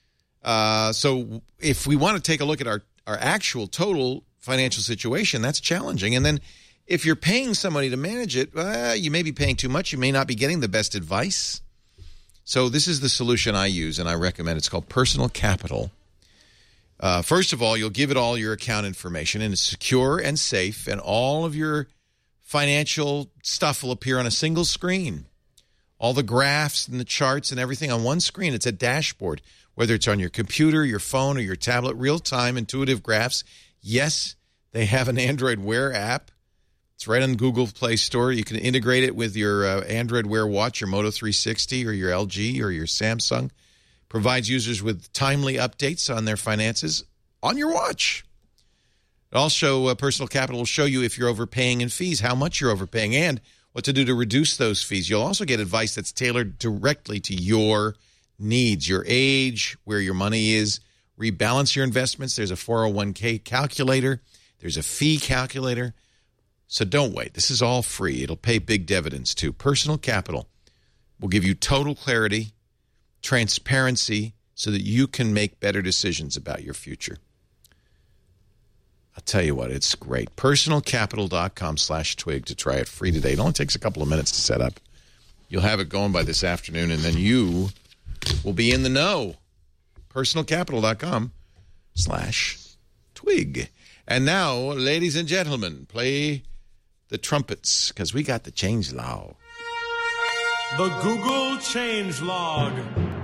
So if we want to take a look at our actual total financial situation, that's challenging. And then if you're paying somebody to manage it, you may be paying too much. You may not be getting the best advice. So this is the solution I use, and I recommend. It's called Personal Capital. First of all, you'll give it all your account information, and it's secure and safe, and all of your financial stuff will appear on a single screen. All the graphs and the charts and everything on one screen. It's a dashboard, whether it's on your computer, your phone, or your tablet, real-time intuitive graphs. Yes, they have an Android Wear app. It's right on the Google Play Store. You can integrate it with your Android Wear watch, your Moto 360, or your LG, or your Samsung. Provides users with timely updates on their finances on your watch. Also, Personal Capital will show you if you're overpaying in fees, how much you're overpaying, and what to do to reduce those fees. You'll also get advice that's tailored directly to your needs, your age, where your money is. Rebalance your investments. There's a 401k calculator. There's a fee calculator. So don't wait. This is all free. It'll pay big dividends too. Personal Capital will give you total clarity, transparency, so that you can make better decisions about your future. I'll tell you what, it's great. Personalcapital.com/twig to try it free today. It only takes a couple of minutes to set up. You'll have it going by this afternoon, and then you will be in the know. Personalcapital.com/twig. And now, ladies and gentlemen, play the trumpets, because we got the change log. The Google change log.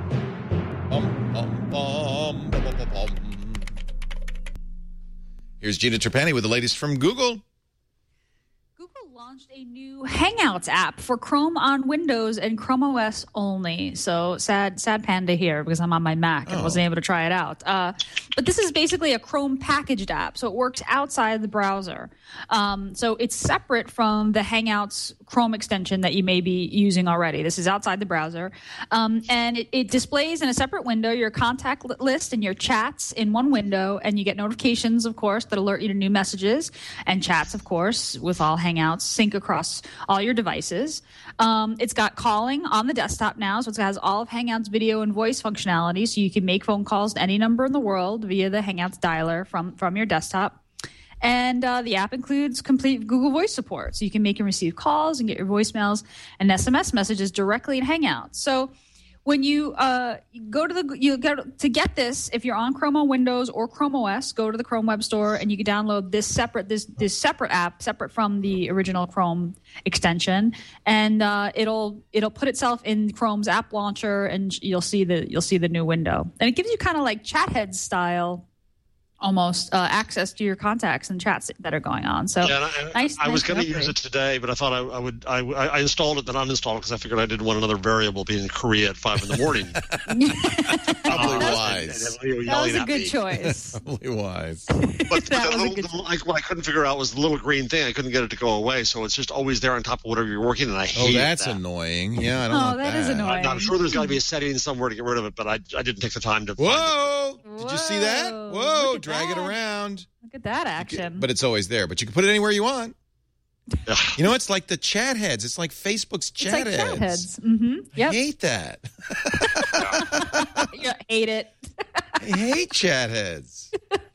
Here's Gina Trapani with the latest from Google. Google launched a new Hangouts app for Chrome on Windows and Chrome OS only. So sad panda here because I'm on my Mac and wasn't able to try it out. But this is basically a Chrome packaged app, so it works outside the browser. So it's separate from the Hangouts Chrome extension that you may be using already. This is outside the browser. And it displays in a separate window your contact list and your chats in one window, and you get notifications, of course, that alert you to new messages, and chats, of course, with all Hangouts sync across all your devices. It's got calling on the desktop now, so it has all of Hangouts video and voice functionality, so you can make phone calls to any number in the world via the Hangouts dialer from your desktop. And the app includes complete Google Voice support, so you can make and receive calls and get your voicemails and SMS messages directly in Hangouts. So when you go to get this, if you're on Chrome on Windows or Chrome OS, go to the Chrome Web Store and you can download this separate app, separate from the original Chrome extension, and it'll put itself in Chrome's app launcher, and you'll see the new window, and it gives you kind of like Chathead style. Almost access to your contacts and chats that are going on. So I was going to use it today, but I thought I installed it, then uninstalled it because I figured I didn't want another variable being in Korea at 5 in the morning. Probably wise. That was a good choice. Probably wise. But what I couldn't figure out was the little green thing. I couldn't get it to go away, so it's just always there on top of whatever you're working, and I hate that's that. annoying. Yeah, I don't know that is annoying. I'm sure there's got to be a setting somewhere to get rid of it, but I didn't take the time to find it. Did you see that? Whoa, drag it around. Look at that action. But it's always there. But you can put it anywhere you want. You know, it's like the chat heads. It's like Facebook's chat heads. Chat heads. Mm-hmm. Yep. I hate that. You hate it. I hate chat heads.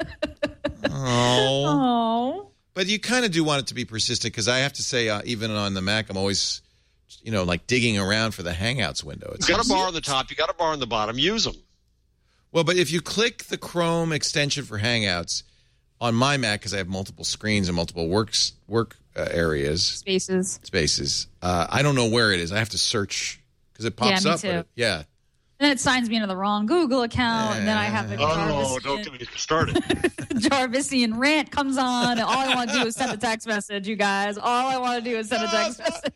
Oh. But you kind of do want it to be persistent, because I have to say, even on the Mac, I'm always, like digging around for the Hangouts window. You got a bar on the top. You got a bar on the bottom. Use them. Well, but if you click the Chrome extension for Hangouts on my Mac, because I have multiple screens and multiple work areas. Spaces. I don't know where it is. I have to search because it pops up. Too. Yeah. Then it signs me into the wrong Google account, and then I have a don't get me started. Jarvisian rant comes on, and all I want to do is send a text message, you guys. All I want to do is send a text message.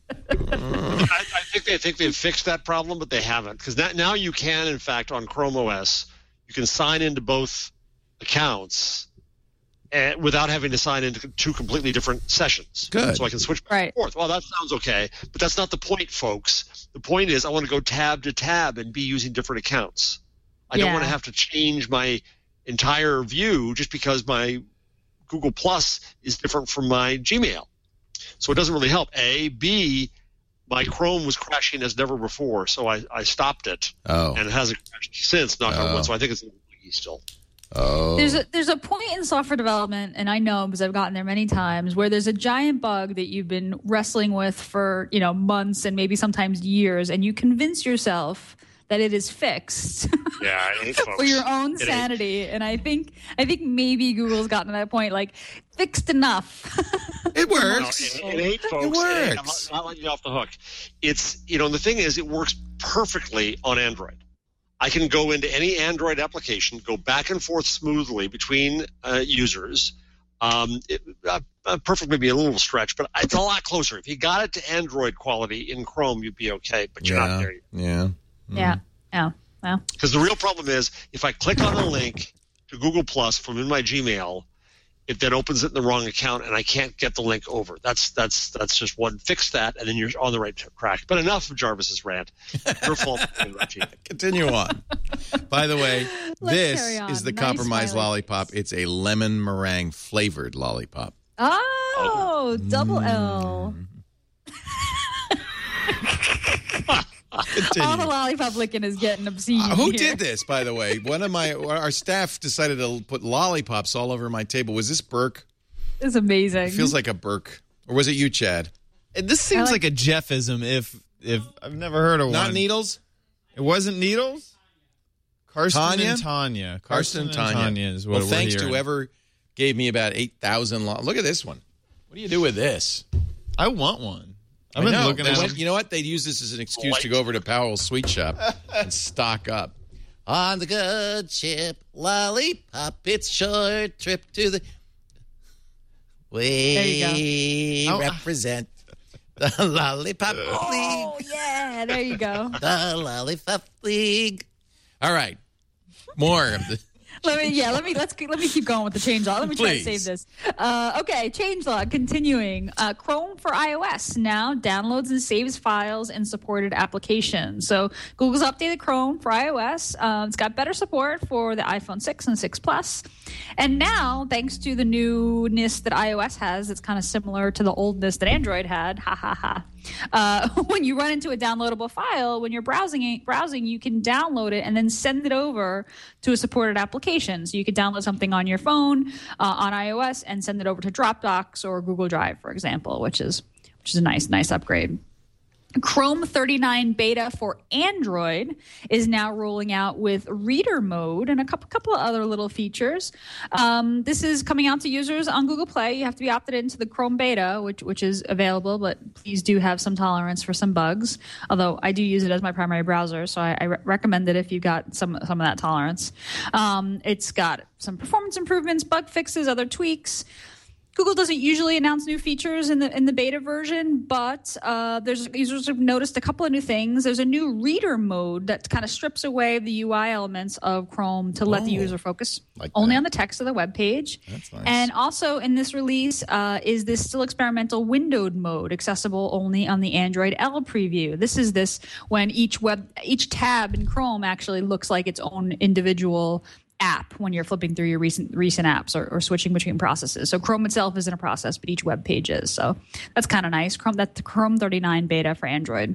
I think they've fixed that problem, but they haven't, because now you can, in fact, on Chrome OS, you can sign into both accounts without having to sign into two completely different sessions. Good. So I can switch back and forth. Well, that sounds okay, but that's not the point, folks. The point is I want to go tab to tab and be using different accounts. I don't want to have to change my entire view just because my Google Plus is different from my Gmail. So it doesn't really help. A. B, my Chrome was crashing as never before, so I stopped it. Oh. And it hasn't crashed since, knock on wood, so I think it's still. Oh. There's a point in software development, and I know because I've gotten there many times, where there's a giant bug that you've been wrestling with for months and maybe sometimes years, and you convince yourself that it is fixed for your own sanity. And I think maybe Google's gotten to that point, like, fixed enough. It works. No, it ain't, folks. It works. I'm not letting you off the hook. It's the thing is, it works perfectly on Android. I can go into any Android application, go back and forth smoothly between users. Perfect may be a little stretch, but it's a lot closer. If you got it to Android quality in Chrome, you'd be okay, but you're not there yet. Yeah. Well. Because the real problem is, if I click on the link to Google Plus from in my Gmail, it then opens it in the wrong account, and I can't get the link over. That's just one. Fix that, and then you're on the right track. But enough of Jarvis's rant. Your fault. Continue on. By the way, this is the compromised lollipop. It's a lemon meringue flavored lollipop. Oh, double L. Continue. All the lollipop licking is getting obscene. Who did this, by the way? Our staff decided to put lollipops all over my table. Was this Burke? It's amazing. It feels like a Burke. Or was it you, Chad? This seems like a Jeffism if I've never heard of one. Not Needles? It wasn't Needles? Karsten Tanya? and Tanya. Karsten and Tanya is what well, thanks to whoever gave me about 8,000. Look at this one. What do you do with this? I want one. I've been looking at them. You know what? They'd use this as an excuse to go over to Powell's Sweet Shop and stock up. On the good ship, lollipop, it's short trip to the... We represent the Lollipop League. Oh, yeah, there you go. The Lollipop League. All right. More of the... Let me keep going with the changelog. Let me try to save this. Okay, changelog continuing. Chrome for iOS now downloads and saves files in supported applications. So Google's updated Chrome for iOS. It's got better support for the iPhone 6 and 6 Plus. And now, thanks to the newness that iOS has, it's kind of similar to the oldness that Android had. Ha ha ha. When you run into a downloadable file, when you're browsing, you can download it and then send it over to a supported application. So you could download something on your phone on iOS and send it over to Dropbox or Google Drive, for example, which is a nice upgrade. Chrome 39 beta for Android is now rolling out with reader mode and a couple of other little features. This is coming out to users on Google Play. You have to be opted into the Chrome beta, which is available, but please do have some tolerance for some bugs. Although I do use it as my primary browser, so I recommend it if you've got some of that tolerance. It's got some performance improvements, bug fixes, other tweaks. Google doesn't usually announce new features in the beta version, but users have noticed a couple of new things. There's a new reader mode that kind of strips away the UI elements of Chrome to let the user focus only on the text of the web page. That's nice. And also in this release is this still experimental windowed mode, accessible only on the Android L preview. This is when each tab in Chrome actually looks like its own individual app when you're flipping through your recent apps or switching between processes. So Chrome itself isn't a process, but each web page is. So that's kind of nice. That's the Chrome 39 beta for Android.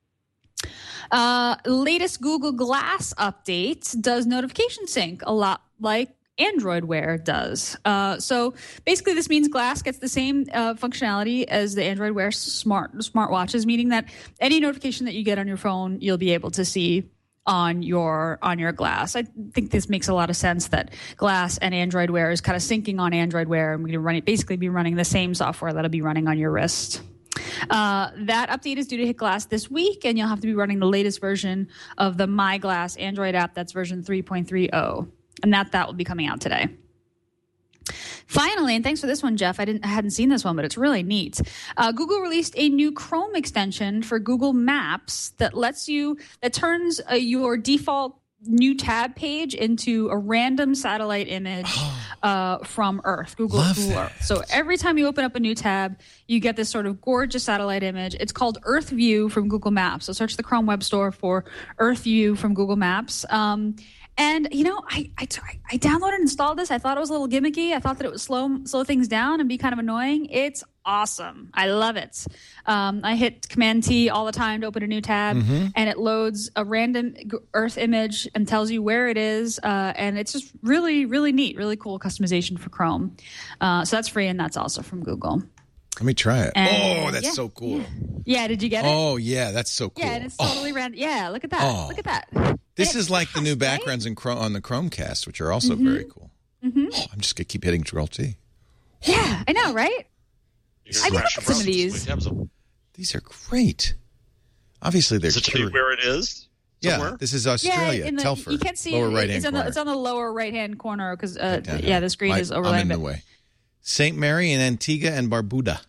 Latest Google Glass update does notification sync a lot like Android Wear does. So basically this means Glass gets the same functionality as the Android Wear smartwatches, meaning that any notification that you get on your phone, you'll be able to see on your Glass. I think this makes a lot of sense that Glass and Android Wear is kind of syncing on Android Wear, and we're going to basically be running the same software that'll be running on your wrist. That update is due to hit Glass this week, and you'll have to be running the latest version of the My Glass Android app. That's version 3.30, and that will be coming out today. Finally, and thanks for this one, Jeff. I hadn't seen this one, but it's really neat. Google released a new Chrome extension for Google Maps that turns your default new tab page into a random satellite image from Earth, Google Earth. So every time you open up a new tab, you get this sort of gorgeous satellite image. It's called Earth View from Google Maps. So search the Chrome Web Store for Earth View from Google Maps. And, I downloaded and installed this. I thought it was a little gimmicky. I thought that it would slow things down and be kind of annoying. It's awesome. I love it. I hit Command-T all the time to open a new tab, and it loads a random Earth image and tells you where it is. And it's just really, really neat, really cool customization for Chrome. So that's free, and that's also from Google. Let me try it. And, that's so cool. Yeah, did you get it? Oh, yeah, that's so cool. Yeah, and it's totally random. Yeah, look at that. Look at that. This is like the new backgrounds on the Chromecast, which are also very cool. I'm just going to keep hitting Control-T. Yeah, I know, right? I look at some of these. These are great. Obviously, they're where it is? Somewhere? Yeah, this is Australia, Telford. You can't see lower it. right-hand corner. It's on the lower right-hand corner because, the screen is overlaying. I'm in the way. St. Mary in Antigua and Barbuda.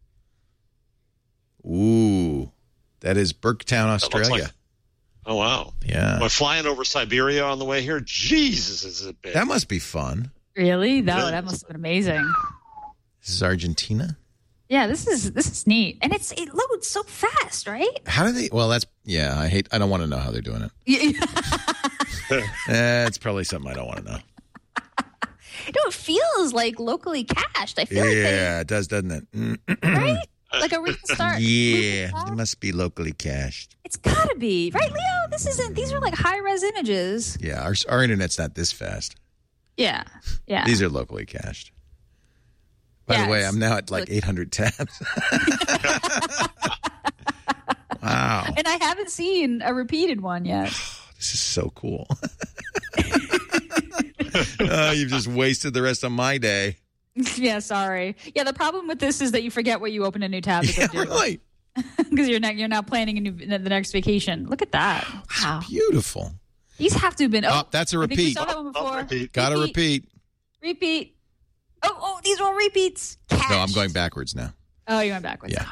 Ooh, that is Burketown, Australia. Oh, wow. Yeah. Am I flying over Siberia on the way here? Jesus, is it big. That must be fun. Really? That must have been amazing. This is Argentina? Yeah, this is neat. And it loads so fast, right? How do they? Well, I don't want to know how they're doing it. It's probably something I don't want to know. It feels like locally cached. I feel like it does, doesn't it? Right? Like a restart. Yeah, it must be locally cached. It's got to be. Right, Leo? These are like high-res images. Yeah, our internet's not this fast. Yeah. These are locally cached. By the way, I'm now at 800 tabs. Wow. And I haven't seen a repeated one yet. This is so cool. You've just wasted the rest of my day. Yeah, sorry. Yeah, the problem with this is that you forget what you open a new tab to go do. Really? Because you're now planning the next vacation. Look at that. Wow. It's beautiful. These have to have been. That's a repeat. I think we saw that one before. Got to repeat. Repeat. Oh, these are all repeats. Cash. No, I'm going backwards now. Oh, you went backwards. Yeah.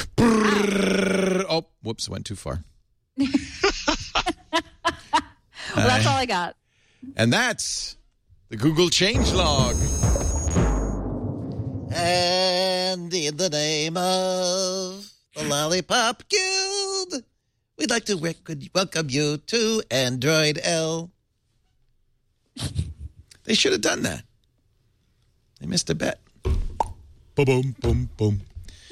Oh, whoops, went too far. Well, that's all I got. And that's the Google changelog. And in the name of the Lollipop Guild, we'd like to welcome you to Android L. They should have done that. They missed a bet. Boom, boom, boom.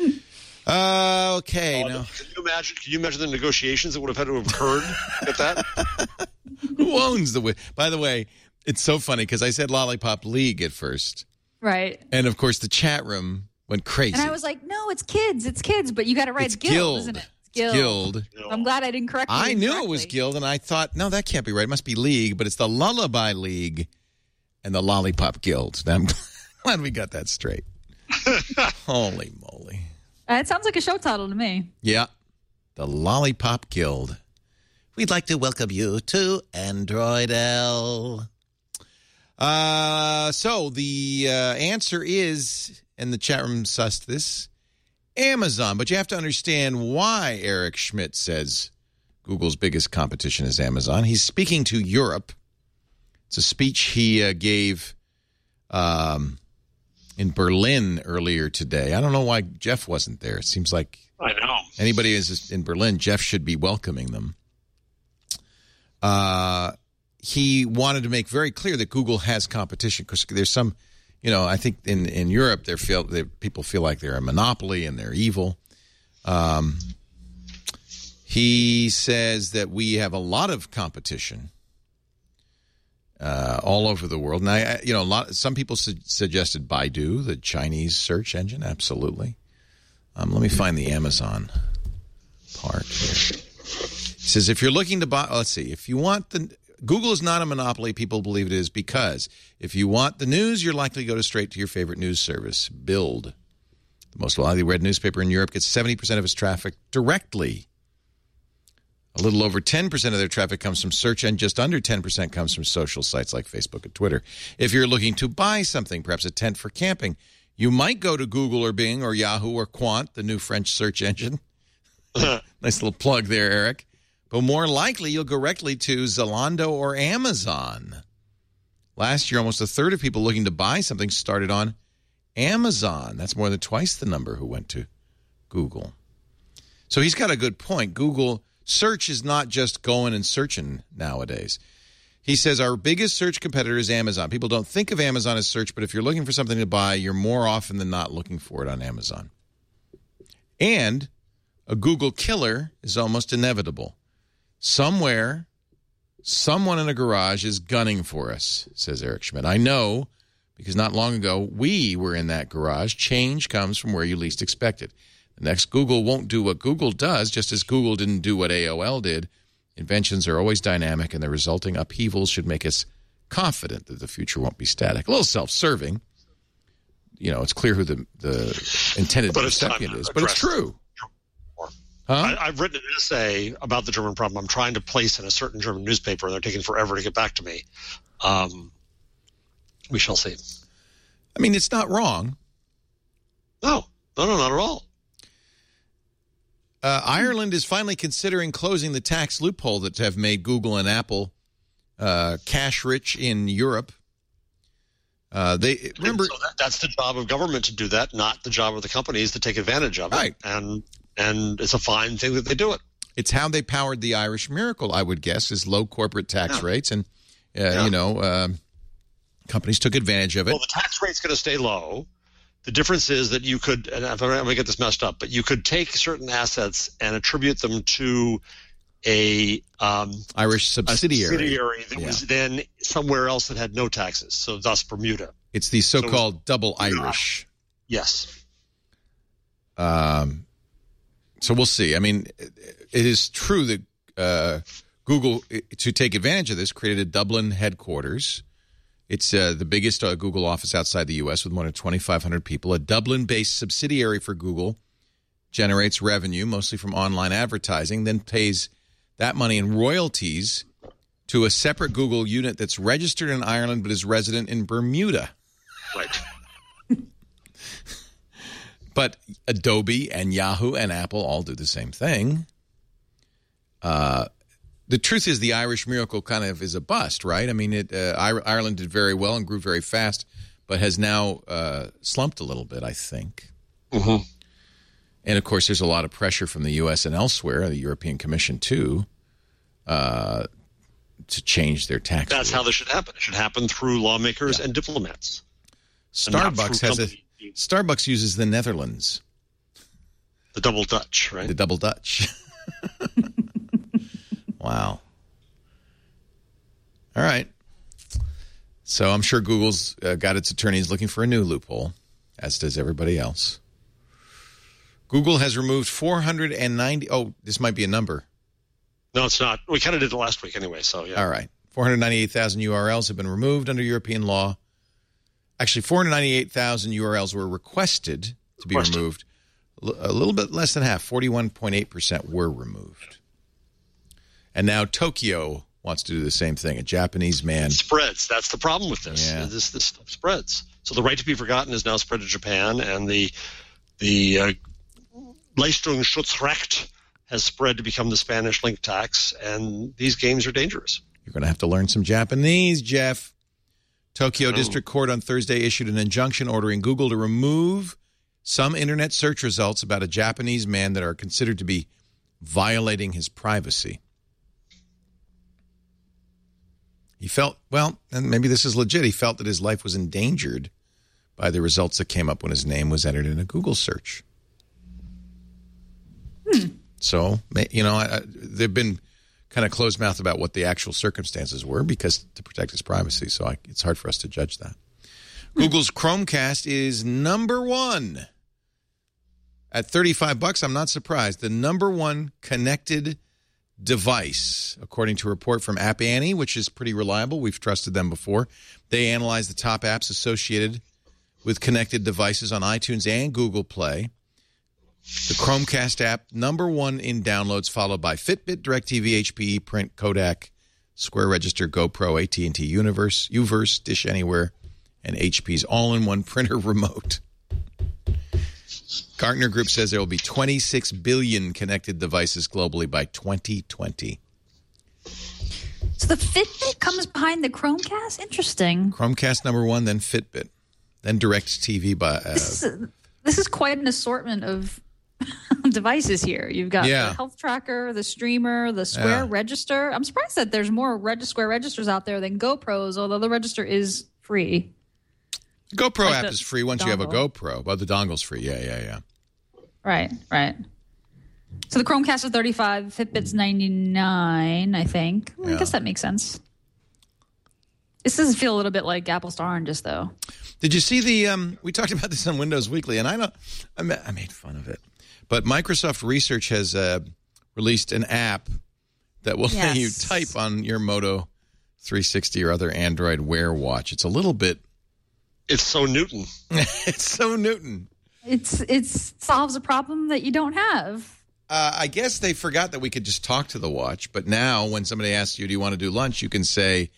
Okay. Now, can you imagine the negotiations that would have had to have occurred at that? Who owns the? By the way, it's so funny because I said Lollipop League at first, right? And of course, the chat room went crazy. And I was like, "No, it's kids. It's kids." But you got to write Guild, isn't it? It's Guild. I'm glad I didn't correct you. I knew it was Guild, and I thought, no, that can't be right. It must be League, but it's the Lullaby League and the Lollipop Guild. Now, I'm glad we got that straight. Holy moly! It sounds like a show title to me. Yeah, the Lollipop Guild. We'd like to welcome you to Android L. So the answer is, and the chat room sussed this, Amazon. But you have to understand why Eric Schmidt says Google's biggest competition is Amazon. He's speaking to Europe. It's a speech he gave in Berlin earlier today. I don't know why Jeff wasn't there. It seems like I know anybody who's in Berlin, Jeff should be welcoming them. He wanted to make very clear that Google has competition because there's some, I think in Europe people feel like they're a monopoly and they're evil. He says that we have a lot of competition all over the world, and some people suggested Baidu, the Chinese search engine. Absolutely. Let me find the Amazon part here. He says, if you're looking to buy, if you want Google is not a monopoly. People believe it is because if you want the news, you're likely to go straight to your favorite news service, Bild. The most widely read newspaper in Europe gets 70% of its traffic directly. A little over 10% of their traffic comes from search, and just under 10% comes from social sites like Facebook and Twitter. If you're looking to buy something, perhaps a tent for camping, you might go to Google or Bing or Yahoo or Quant, the new French search engine. Nice little plug there, Eric. But more likely, you'll go directly to Zalando or Amazon. Last year, almost a third of people looking to buy something started on Amazon. That's more than twice the number who went to Google. So he's got a good point. Google search is not just going and searching nowadays. He says our biggest search competitor is Amazon. People don't think of Amazon as search, but if you're looking for something to buy, you're more often than not looking for it on Amazon. And a Google killer is almost inevitable. Somewhere, someone in a garage is gunning for us, says Eric Schmidt. I know, because not long ago, we were in that garage. Change comes from where you least expect it. The next Google won't do what Google does, just as Google didn't do what AOL did. Inventions are always dynamic, and the resulting upheavals should make us confident that the future won't be static. A little self-serving. It's clear who the intended recipient is, but it's true. Huh? I've written an essay about the German problem. I'm trying to place in a certain German newspaper, and they're taking forever to get back to me. We shall see. I mean, it's not wrong. No, not at all. Ireland is finally considering closing the tax loophole that have made Google and Apple cash rich in Europe. That's the job of government to do that, not the job of the companies to take advantage of it. Right. And it's a fine thing that they do it. It's how they powered the Irish miracle, I would guess, is low corporate tax rates. And, companies took advantage of it. Well, the tax rate's going to stay low. The difference is that you could, and I'm going to get this messed up, but you could take certain assets and attribute them to a Irish subsidiary that was then somewhere else that had no taxes, so thus Bermuda. It's the so-called double Irish. Yes. So we'll see. I mean, it is true that Google, to take advantage of this, created a Dublin headquarters. It's the biggest Google office outside the U.S. with more than 2,500 people. A Dublin-based subsidiary for Google generates revenue, mostly from online advertising, then pays that money in royalties to a separate Google unit that's registered in Ireland but is resident in Bermuda. Right. But Adobe and Yahoo and Apple all do the same thing. the truth is the Irish miracle kind of is a bust, right? I mean, Ireland did very well and grew very fast, but has now slumped a little bit, I think. Mm-hmm. And, of course, there's a lot of pressure from the U.S. and elsewhere, the European Commission, too, to change their tax That's how this should happen. It should happen through lawmakers and diplomats. Starbucks uses the Netherlands. The double Dutch, right? The double Dutch. Wow. All right. So I'm sure Google's got its attorneys looking for a new loophole, as does everybody else. Google has removed 490. Oh, this might be a number. No, it's not. We kind of did it last week anyway, so yeah. All right. 498,000 URLs have been removed under European law. Actually, 498,000 URLs were requested to be removed. A little bit less than half, 41.8% were removed. And now Tokyo wants to do the same thing. A Japanese man. Spreads. That's the problem with this. Yeah. This stuff spreads. So the right to be forgotten is now spread to Japan, and the Leistungsschutzrecht has spread to become the Spanish link tax, and these games are dangerous. You're going to have to learn some Japanese, Jeff. Tokyo District Court on Thursday issued an injunction ordering Google to remove some internet search results about a Japanese man that are considered to be violating his privacy. He felt, well, and maybe this is legit, he felt that his life was endangered by the results that came up when his name was entered in a Google search. So, you know, they've been kind of closed-mouthed about what the actual circumstances were because to protect his privacy, so it's hard for us to judge that. Google's Chromecast is number one. At $35, I'm not surprised. The number one connected device, according to a report from App Annie, which is pretty reliable. We've trusted them before. They analyze the top apps associated with connected devices on iTunes and Google Play. The Chromecast app, number one in downloads, followed by Fitbit, DirecTV, HPE, Print, Kodak, Square Register, GoPro, AT&T Uverse, Dish Anywhere, and HP's all-in-one printer remote. Gartner Group says there will be 26 billion connected devices globally by 2020. So the Fitbit comes behind the Chromecast? Interesting. Chromecast number one, then Fitbit, then DirecTV. This is quite an assortment of devices here. You've got the health tracker, the streamer, the Square Register. I'm surprised that there's more Square Registers out there than GoPros, although the Register is free. The GoPro app is free once you have a GoPro. Well, the dongle's free. Yeah. Right. So the Chromecast is $35, Fitbit's $99, I think. Well, I guess that makes sense. This doesn't feel a little bit like apples to oranges, though. Did you see we talked about this on Windows Weekly, and I made fun of it. But Microsoft Research has released an app that will let you type on your Moto 360 or other Android Wear watch. It's a little bit... It's so Newton. It's so Newton. It solves a problem that you don't have. I guess they forgot that we could just talk to the watch. But now when somebody asks you, do you want to do lunch, you can say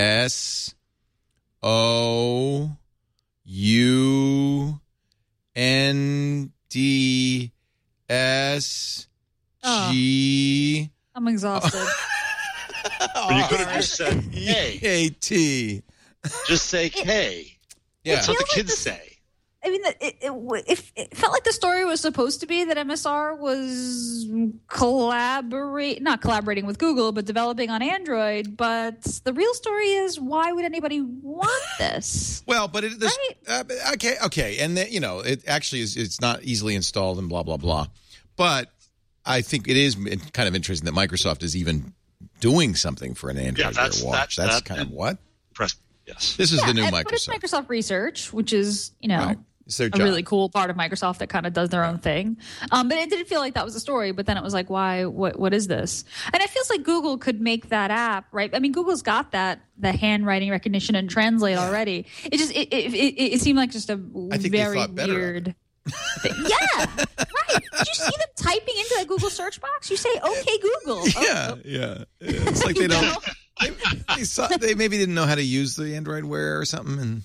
SOUNDSG. I'm exhausted. But you could have just said K. KT. Just say K. Yeah. That's what the kids say. I mean, it felt like the story was supposed to be that MSR was not collaborating with Google, but developing on Android. But the real story is, why would anybody want this? Well, but okay, and it actually is. It's not easily installed and blah blah blah. But I think it is kind of interesting that Microsoft is even doing something for an Android Wear watch. That's kind of what. Impressive. Yes. This is the new Microsoft. But it's Microsoft Research, which is, Right. It's their job. A really cool part of Microsoft that kind of does their own thing. But it didn't feel like that was the story. But then it was like, why? What is this? And it feels like Google could make that app, right? I mean, Google's got the handwriting recognition and translate already. It just it seemed like just a very weird thing. Yeah, right. Did you see them typing into that Google search box? You say, "Okay, Google." Yeah. It's like they don't. They maybe didn't know how to use the Android Wear or something, and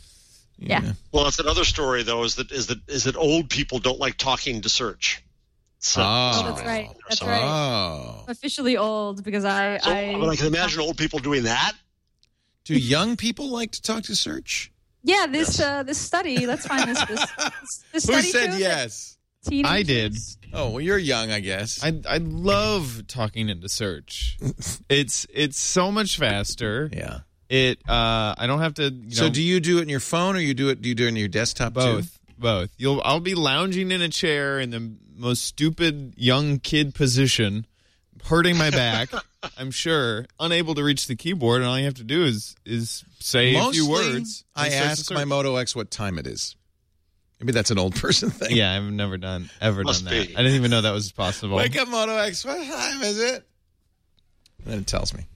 yeah. Well, that's another story though. Is that old people don't like talking to search. So, that's right. That's right. I'm officially old because I can imagine old people doing that. Do young people like to talk to search? Yeah, this study. Let's find this study. Who said yes? Teenagers. I did. Oh, well, you're young, I guess. I love talking into search. It's so much faster. Yeah. I don't have to. So do you do it in your phone, or do you do it in your desktop too? Both. I'll be lounging in a chair in the most stupid young kid position, hurting my back. I'm sure, unable to reach the keyboard, and all you have to do is say a few words. I ask my Moto X what time it is. Maybe that's an old person thing. Yeah, I've never done that. Be. I didn't even know that was possible. Wake up, Moto X. What time is it? And then it tells me.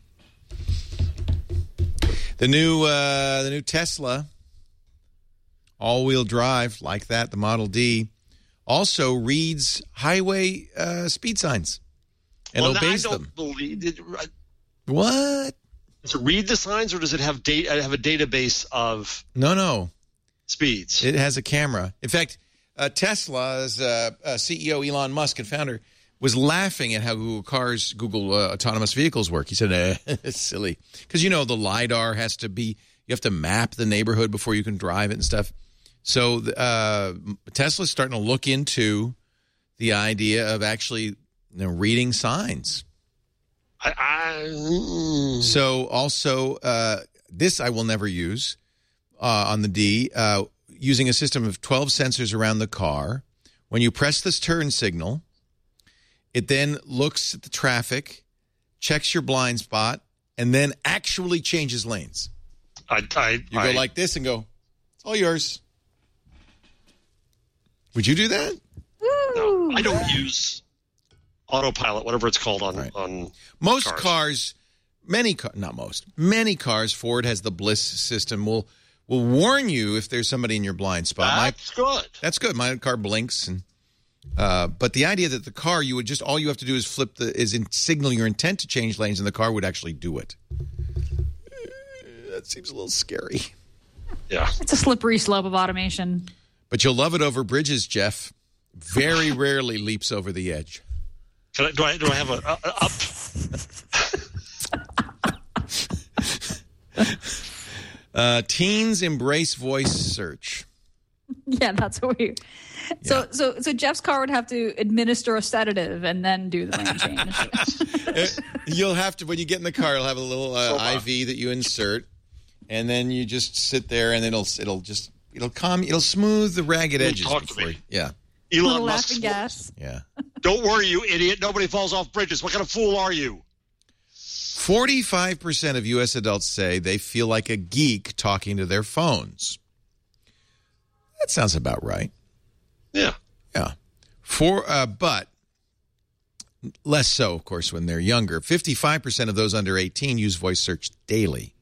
The new Tesla, all-wheel drive like that, the Model D, also reads highway speed signs and obeys them. Believe it. What? Does it read the signs, or does it have a database of? No. Speeds. It has a camera. In fact, Tesla's CEO Elon Musk and founder was laughing at how Google autonomous vehicles work. He said, it's silly. Because, the LiDAR has to be, you have to map the neighborhood before you can drive it and stuff. So Tesla's starting to look into the idea of actually reading signs. So also, this I will never use on the D, using a system of 12 sensors around the car. When you press this turn signal, it then looks at the traffic, checks your blind spot, and then actually changes lanes. You go like this and go, it's all yours. Would you do that? No, I don't use autopilot, whatever it's called on most cars. Many cars, Ford has the Bliss system. Will warn you if there's somebody in your blind spot. That's good. My car blinks, and but the idea that the car all you have to do is signal your intent to change lanes, and the car would actually do it. That seems a little scary. Yeah, it's a slippery slope of automation. But you'll love it over bridges, Jeff. Very rarely leaps over the edge. Do I have a up? Teens embrace voice search. Yeah, that's what we. So Jeff's car would have to administer a sedative and then do the lane change. You'll have to, when you get in the car, you'll have a little IV that you insert, and then you just sit there, and it'll smooth the ragged edges. Talk to me. Yeah. Elon Musk. Laughing gas. Yeah. Don't worry, you idiot. Nobody falls off bridges. What kind of fool are you? 45% of U.S. adults say they feel like a geek talking to their phones. That sounds about right. Yeah. Yeah. But less so, of course, when they're younger. 55% of those under 18 use voice search daily.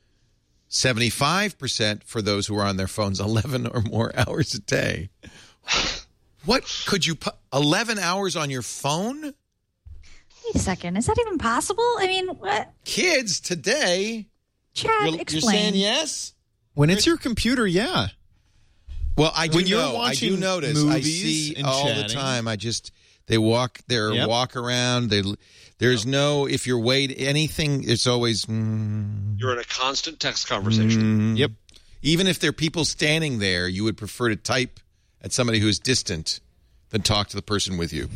75% for those who are on their phones 11 or more hours a day. What could you put 11 hours on your phone? Wait a second. Is that even possible? I mean, what? Kids today. Chad, explain. You're saying yes? When it's your computer, yeah. Well, I do when you're know. I do notice. I see all the time. They walk around. There's no, if you're anything, it's always. You're in a constant text conversation. Yep. Even if there are people standing there, you would prefer to type at somebody who's distant than talk to the person with you.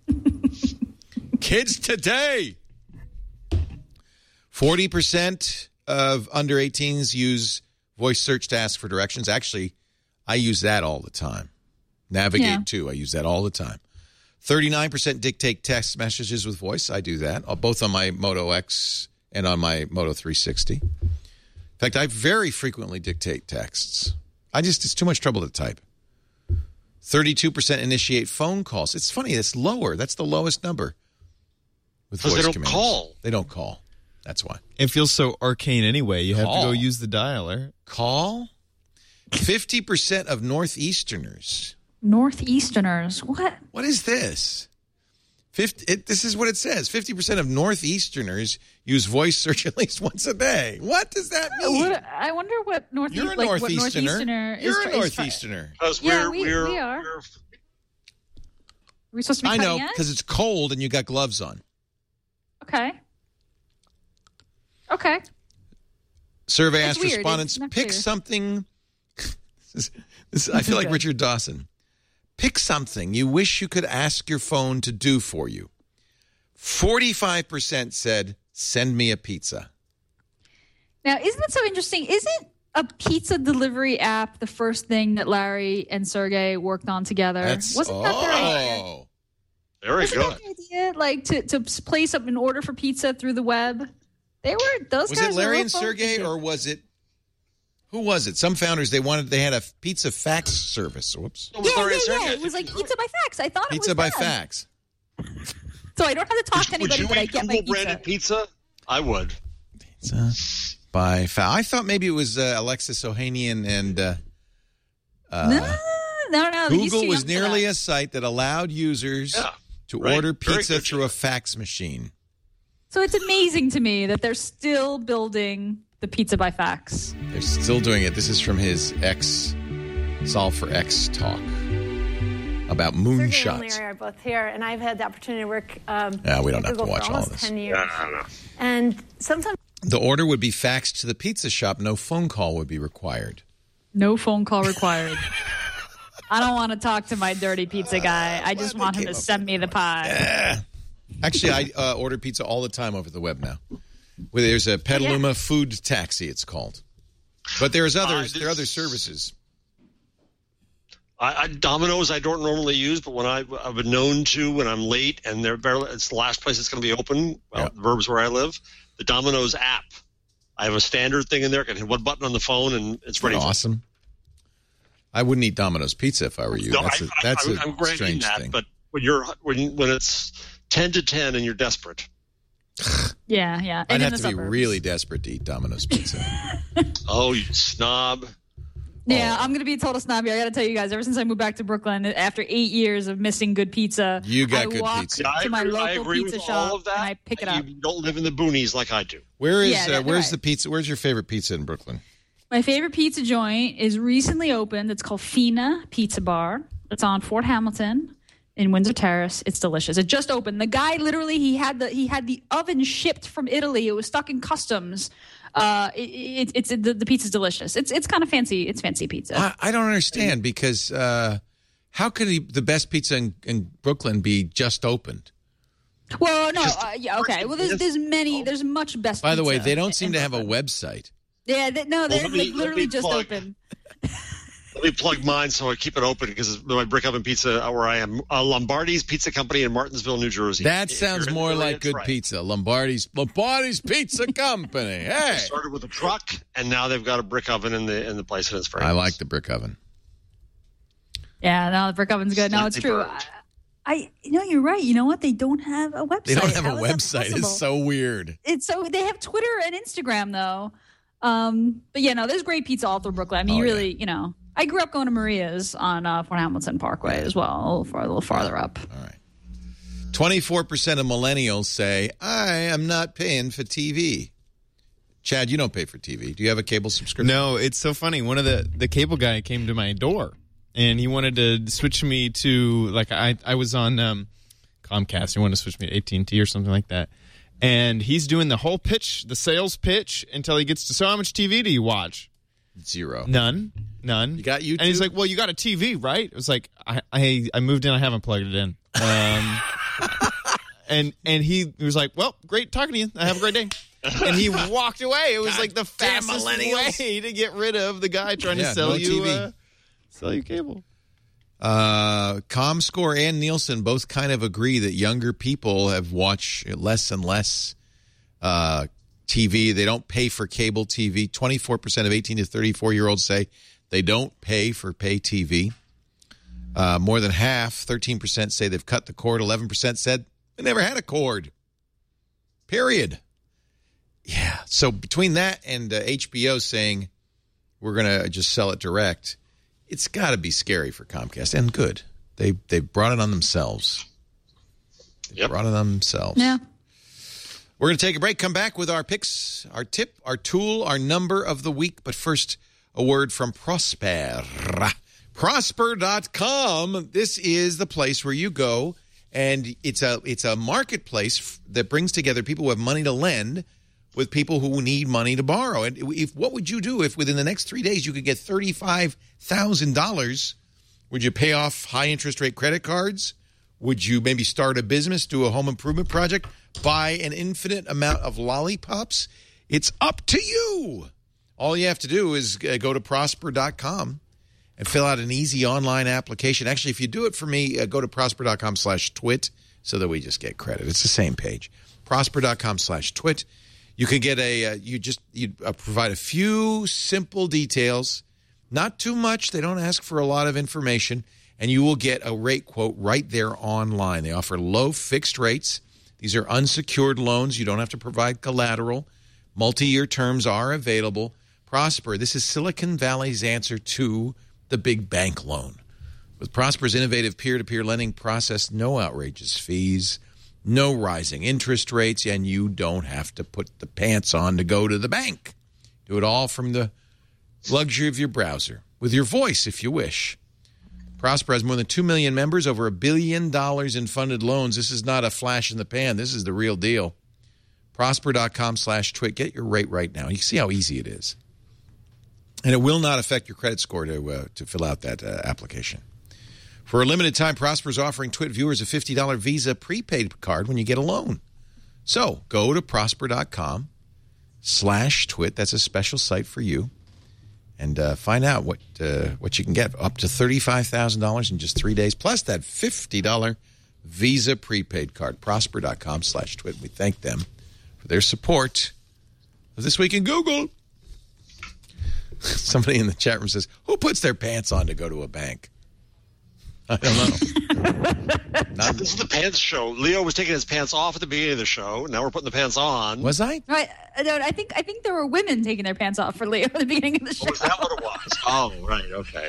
Kids today. 40% of under 18s use voice search to ask for directions. Actually, I use that all the time. Navigate, too. I use that all the time. 39% dictate text messages with voice. I do that, both on my Moto X and on my Moto 360. In fact, I very frequently dictate texts. It's too much trouble to type. 32% initiate phone calls. It's funny, it's lower. That's the lowest number. Because they don't call. They don't call. That's why. It feels so arcane anyway. You have to go use the dialer. Call? 50% of Northeasterners. Northeasterners? What? What is this? This is what it says. 50% of Northeasterners use voice search at least once a day. What does that mean? I wonder what You're a Northeasterner. You're a Northeasterner. Because we are. we supposed to be I cutting know, edge? because it's cold and you got gloves on. Okay. Survey It's asked weird. respondents, It's not pick clear. something. I feel like Richard Dawson. Pick something you wish you could ask your phone to do for you. 45% said, send me a pizza. Now, isn't it so interesting? Isn't a pizza delivery app the first thing that Larry and Sergey worked on together? Wasn't that their idea? Very Wasn't good. that the idea? Like to place up an order for pizza through the web? Those Was guys it were Larry real and Sergey, or was it, who was it? Some founders, they had a pizza fax service. Whoops. Yeah. It was like pizza by fax. I thought Pizza it was by them. fax. So I don't have to talk to anybody, but I get my Google branded pizza? I would. Pizza by fax. I thought maybe it was Alexis Ohanian and No. Google was nearly a site that allowed users to order Very pizza good. through a fax machine. So it's amazing to me that they're still building the pizza by fax. They're still doing it. This is from his Solve for X talk about Sergey and moonshots. Larry are both here, and I've had the opportunity to work we don't at have to Google watch for all almost this. 10 years. And sometimes The order would be faxed to the pizza shop. No phone call would be required. No phone call required. I don't want to talk to my dirty pizza guy. I just want him to send me the pie. Actually, I order pizza all the time over the web now. There's a Petaluma food taxi, it's called. But there's others. There are other services. Domino's I don't normally use, but when I've been known to when I'm late and it's the last place that's going to be open, the Burbs where I live, the Domino's app. I have a standard thing in there. I can hit one button on the phone and it's ready. Awesome. I wouldn't eat Domino's pizza if I were you. No, That's a I'm granting strange that, thing. but when it's 10 to 10 and you're desperate. Yeah. I'd And in have the to be suburbs. really desperate to eat Domino's pizza. Oh, you snob. Yeah, I'm going to be a total snob here. I got to tell you guys, ever since I moved back to Brooklyn, after 8 years of missing good pizza, You got I good walk pizza. to my I local agree pizza with shop all of that. and I pick it up. You don't live in the boonies like I do. Where's right. the pizza? Where's your favorite pizza in Brooklyn? My favorite pizza joint is recently opened. It's called Fina Pizza Bar. It's on Fort Hamilton in Windsor Terrace. It's delicious. It just opened. The guy literally he had the oven shipped from Italy. It was stuck in customs. The pizza's delicious. It's kind of fancy. It's fancy pizza. I don't understand because how could the best pizza in Brooklyn be just opened? Well, no, okay. Well, there's much best. By the way, pizza they don't seem in to have a Brooklyn. website. Yeah, they're let me literally just plug. open. Let me plug mine so I keep it open because my brick oven pizza where I am. Lombardi's Pizza Company in Martinsville, New Jersey. That If sounds you're in more the area, like good try it. pizza. Lombardi's Pizza Company. They Hey, started with a truck, and now they've got a brick oven in the place, and it's very I nice. like the brick oven. Yeah, no, the brick oven's good. No, it's Slightly true. burned. You're right. You know what? They don't have a website. They don't have How a is that website. possible? It's so weird. It's so they have Twitter and Instagram though. But yeah, no, there's great pizza all through Brooklyn. I mean, I grew up going to Maria's on Fort Hamilton Parkway as well, a little farther up. All right. 24% of millennials say, I am not paying for TV. Chad, you don't pay for TV. Do you have a cable subscription? No, it's so funny. One of the cable guy came to my door, and he wanted to switch me to, like, I was on Comcast. He wanted to switch me to AT&T or something like that. And he's doing the whole pitch, the sales pitch, until he gets to, so how much TV do you watch? Zero. None. You got YouTube? And he's like, well, you got a TV, right? It was like, I moved in. I haven't plugged it in. And he was like, well, great talking to you. Have a great day. And he walked away. It was like the fastest way to get rid of the guy trying to sell you TV. Sell you cable. ComScore and Nielsen both kind of agree that younger people have watched less and less TV. They don't pay for cable TV. 24% of 18 to 34-year-olds say they don't pay for pay TV. More than half, 13%, say they've cut the cord. 11% said they never had a cord. Period. Yeah. So between that and HBO saying we're going to just sell it direct, it's got to be scary for Comcast. And good. They brought it on themselves. Brought it on themselves. Yeah. We're going to take a break, come back with our picks, our tip, our tool, our number of the week. But first, a word from Prosper. Prosper.com. This is the place where you go And it's a marketplace that brings together people who have money to lend with people who need money to borrow. And what would you do if within the next 3 days you could get $35,000? Would you pay off high interest rate credit cards? Would you maybe start a business, do a home improvement project, buy an infinite amount of lollipops? It's up to you. All you have to do is go to prosper.com and fill out an easy online application. Actually, if you do it for me, go to prosper.com/twit so that we just get credit. It's the same page. Prosper.com/twit. You can get you provide a few simple details, not too much. They don't ask for a lot of information, and you will get a rate quote right there online. They offer low fixed rates. These are unsecured loans. You don't have to provide collateral. Multi-year terms are available. Prosper, this is Silicon Valley's answer to the big bank loan. With Prosper's innovative peer-to-peer lending process, no outrageous fees, no rising interest rates, and you don't have to put the pants on to go to the bank. Do it all from the luxury of your browser, with your voice if you wish. Prosper has more than 2 million members, over $1 billion in funded loans. This is not a flash in the pan. This is the real deal. Prosper.com/twit. Get your rate right now. You see how easy it is. And it will not affect your credit score to fill out that application. For a limited time, Prosper is offering Twit viewers a $50 Visa prepaid card when you get a loan. So go to prosper.com/twit. That's a special site for you. And find out what you can get. Up to $35,000 in just 3 days, plus that $50 Visa prepaid card. Prosper.com/twit. We thank them for their support of This Week in Google. Somebody in the chat room says, who puts their pants on to go to a bank? I don't know. This is the pants show. Leo was taking his pants off at the beginning of the show. Now we're putting the pants on. Was I? Right. No, I think there were women taking their pants off for Leo at the beginning of the show. Was that what it was? Oh, right. Okay.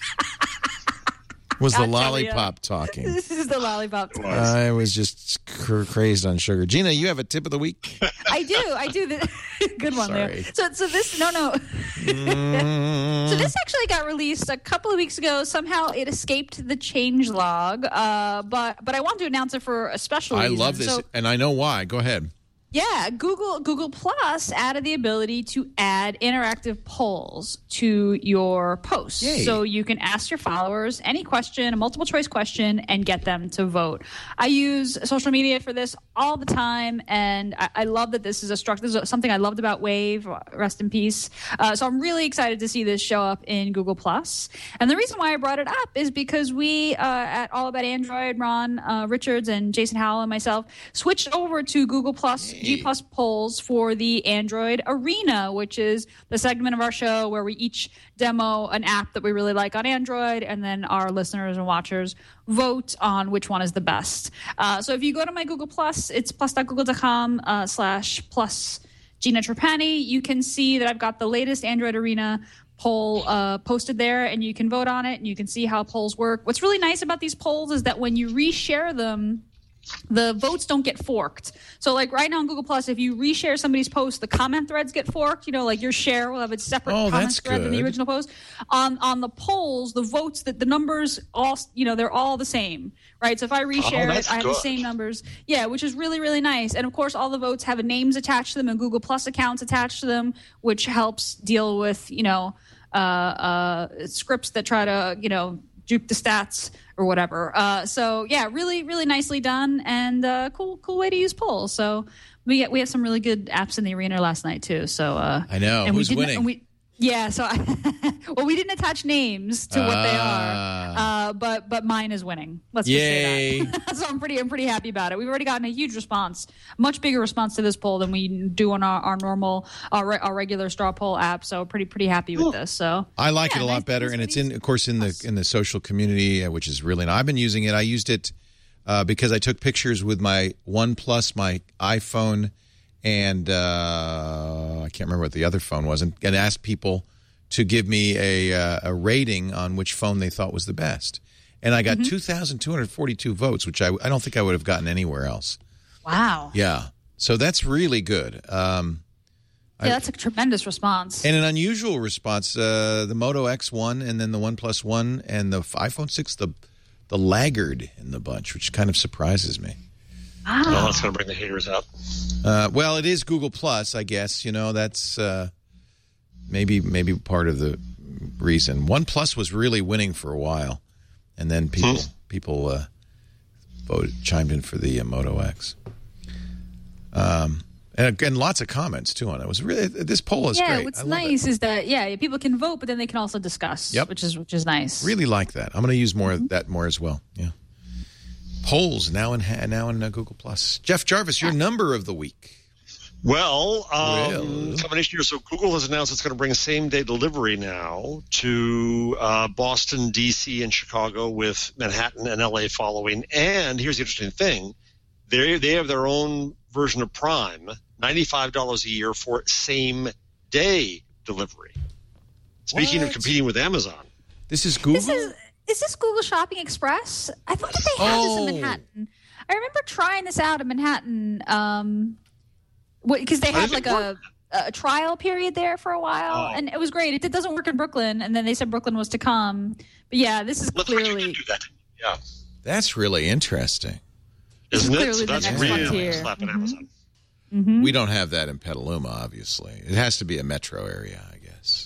Was the lollipop talking? This is the lollipop talking. I was just crazed on sugar. Gina, you have a tip of the week? I do. Good one, Sorry. Leo. So this, no. So this actually got released a couple of weeks ago. Somehow it escaped the changelog, but I want to announce it for a special reason. I love this, and I know why. Go ahead. Yeah, Google Plus added the ability to add interactive polls to your posts. Yay. So you can ask your followers any question, a multiple choice question, and get them to vote. I use social media for this all the time, and I love that this is this is something I loved about Wave, rest in peace. So I'm really excited to see this show up in Google Plus. And the reason why I brought it up is because we at All About Android, Ron Richards and Jason Howell and myself switched over to Google Plus G Plus polls for the Android Arena, which is the segment of our show where we each demo an app that we really like on Android, and then our listeners and watchers vote on which one is the best. So if you go to my Google Plus, it's plus.google.com/plus Gina Trapani. You can see that I've got the latest Android Arena poll posted there, and you can vote on it, and you can see how polls work. What's really nice about these polls is that when you reshare them, the votes don't get forked. So like right now on Google Plus, if you reshare somebody's post, the comment threads get forked. You know, like your share will have a separate comment thread than the original post. On the polls, the votes, the numbers all, they're all the same, right? So if I reshare it, I have the same numbers. Yeah, which is really, really nice. And of course, all the votes have names attached to them and Google Plus accounts attached to them, which helps deal with, scripts that try to, dupe the stats or whatever. So yeah, really, really nicely done, and cool way to use polls. So we have some really good apps in the arena last night too. So I know and who's winning. So we didn't attach names to what they are, but mine is winning. Let's just say that. So I'm pretty happy about it. We've already gotten a huge response, much bigger response to this poll than we do on our normal, our regular straw poll app. So pretty happy with this. So I like it a lot better, and it's in the social community, which is really nice. I've been using it. I used it because I took pictures with my OnePlus, my iPhone, and I can't remember what the other phone was, and asked people to give me a rating on which phone they thought was the best. And I got 2,242 votes, which I don't think I would have gotten anywhere else. Wow. Yeah. So that's really good. That's a tremendous response. And an unusual response. The Moto X1 and then the OnePlus One and the iPhone 6, the the laggard in the bunch, which kind of surprises me. Wow. Well, that's going to bring the haters out. Well, it is Google Plus, I guess. That's maybe part of the reason. OnePlus was really winning for a while, and then people chimed in for the Moto X. And again, lots of comments too on it. It was really, this poll is great. Yeah, what's nice is that people can vote, but then they can also discuss. Yep. which is nice. Really like that. I'm going to use more of that more as well. Yeah. Polls now in Google Plus. Jeff Jarvis, your number of the week. Well, combination here. So Google has announced it's going to bring same-day delivery now to Boston, D.C., and Chicago, with Manhattan and L.A. following. And here's the interesting thing. They have their own version of Prime, $95 a year for same-day delivery. Speaking of competing with Amazon. This is Google? Is this Google Shopping Express? I thought that they had this in Manhattan. I remember trying this out in Manhattan because they had like a trial period there for a while, and it was great. It doesn't work in Brooklyn, and then they said Brooklyn was to come. But yeah, this is clearly... Yeah. That's really interesting. Isn't it? So the that's next really frontier. slapping Amazon. Mm-hmm. We don't have that in Petaluma, obviously. It has to be a metro area, I guess.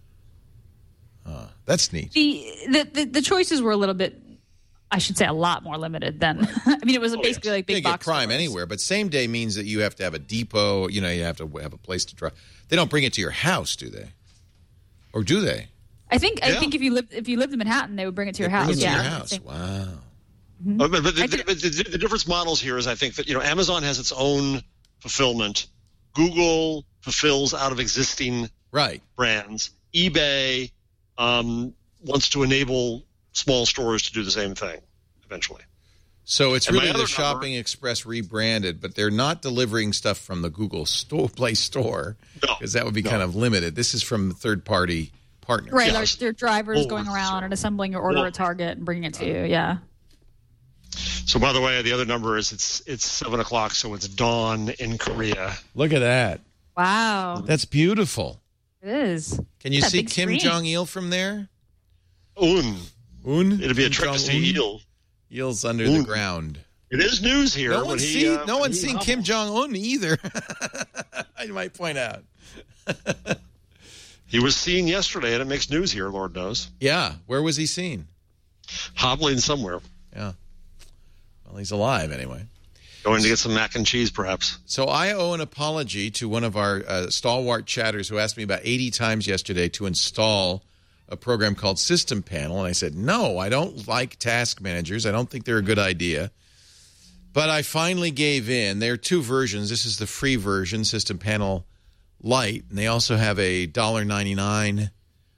That's neat. The choices were a little bit, I should say, a lot more limited than. Right. I mean, it was basically like big you box. Get Prime stores. anywhere, but same day means that you have to have a depot. You have to have a place to drive. They don't bring it to your house, do they? Or do they? I think if you lived in Manhattan, they would bring it to your house. Bring it to your house. Wow. Mm-hmm. But the difference models here is, I think that Amazon has its own fulfillment. Google fulfills out of existing brands. eBay wants to enable small stores to do the same thing eventually. So it's really the Shopping Express rebranded, but they're not delivering stuff from the Google Play Store because that would be kind of limited. This is from third-party partners. Right, their drivers going around and assembling your order at Target and bringing it to you. Yeah. So, by the way, the other number is it's 7 o'clock, so it's dawn in Korea. Look at that. Wow. That's beautiful. It is. Can you see Kim Jong-il from there? Un. It'd be a trick to see Il. Il's under the ground. It is news here. No one's seen Kim Jong-un either. I might point out. He was seen yesterday, and it makes news here, Lord knows. Yeah. Where was he seen? Hobbling somewhere. Yeah. Well, he's alive anyway. Going to get some mac and cheese, perhaps. So I owe an apology to one of our stalwart chatters who asked me about 80 times yesterday to install a program called System Panel. And I said, no, I don't like task managers. I don't think they're a good idea. But I finally gave in. There are two versions. This is the free version, System Panel Lite. And they also have a $1.99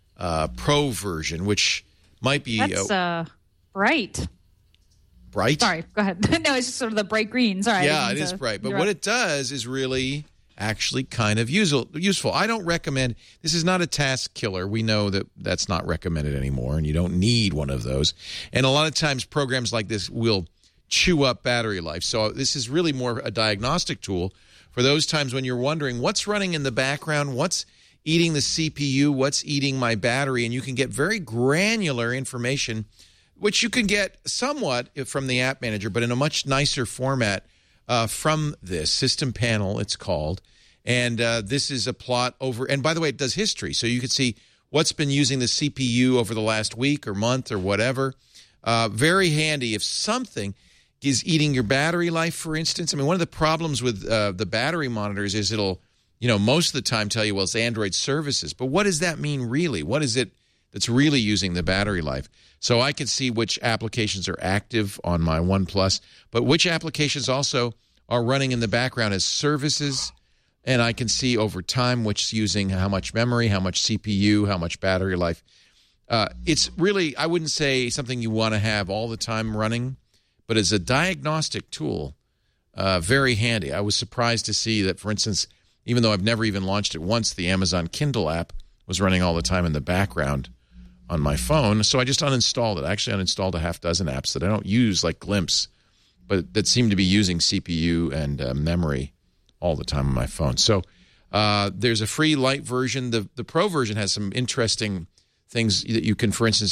Pro version, which might be... That's bright. Bright? Sorry, go ahead. No, it's just sort of the bright green. Sorry. Yeah, it is bright. But what it does is really actually kind of useful. I don't recommend, this is not a task killer. We know that that's not recommended anymore, and you don't need one of those. And a lot of times programs like this will chew up battery life. So this is really more a diagnostic tool for those times when you're wondering what's running in the background, what's eating the CPU, what's eating my battery, and you can get very granular information, which you can get somewhat from the App Manager, but in a much nicer format from this System Panel, it's called. And this is a plot over, and by the way, it does history. So you can see what's been using the CPU over the last week or month or whatever. Very handy if something is eating your battery life, for instance. I mean, one of the problems with the battery monitors is it'll, most of the time tell you, well, it's Android services. But what does that mean really? What is it that's really using the battery life? So I can see which applications are active on my OnePlus, but which applications also are running in the background as services, and I can see over time which's using how much memory, how much CPU, how much battery life. It's really, I wouldn't say something you want to have all the time running, but as a diagnostic tool, very handy. I was surprised to see that, for instance, even though I've never even launched it once, the Amazon Kindle app was running all the time in the background on my phone, so I just uninstalled it. I actually uninstalled a half dozen apps that I don't use, like Glimpse, but that seem to be using CPU and memory all the time on my phone. So there's a free light version. The Pro version has some interesting things that you can, for instance,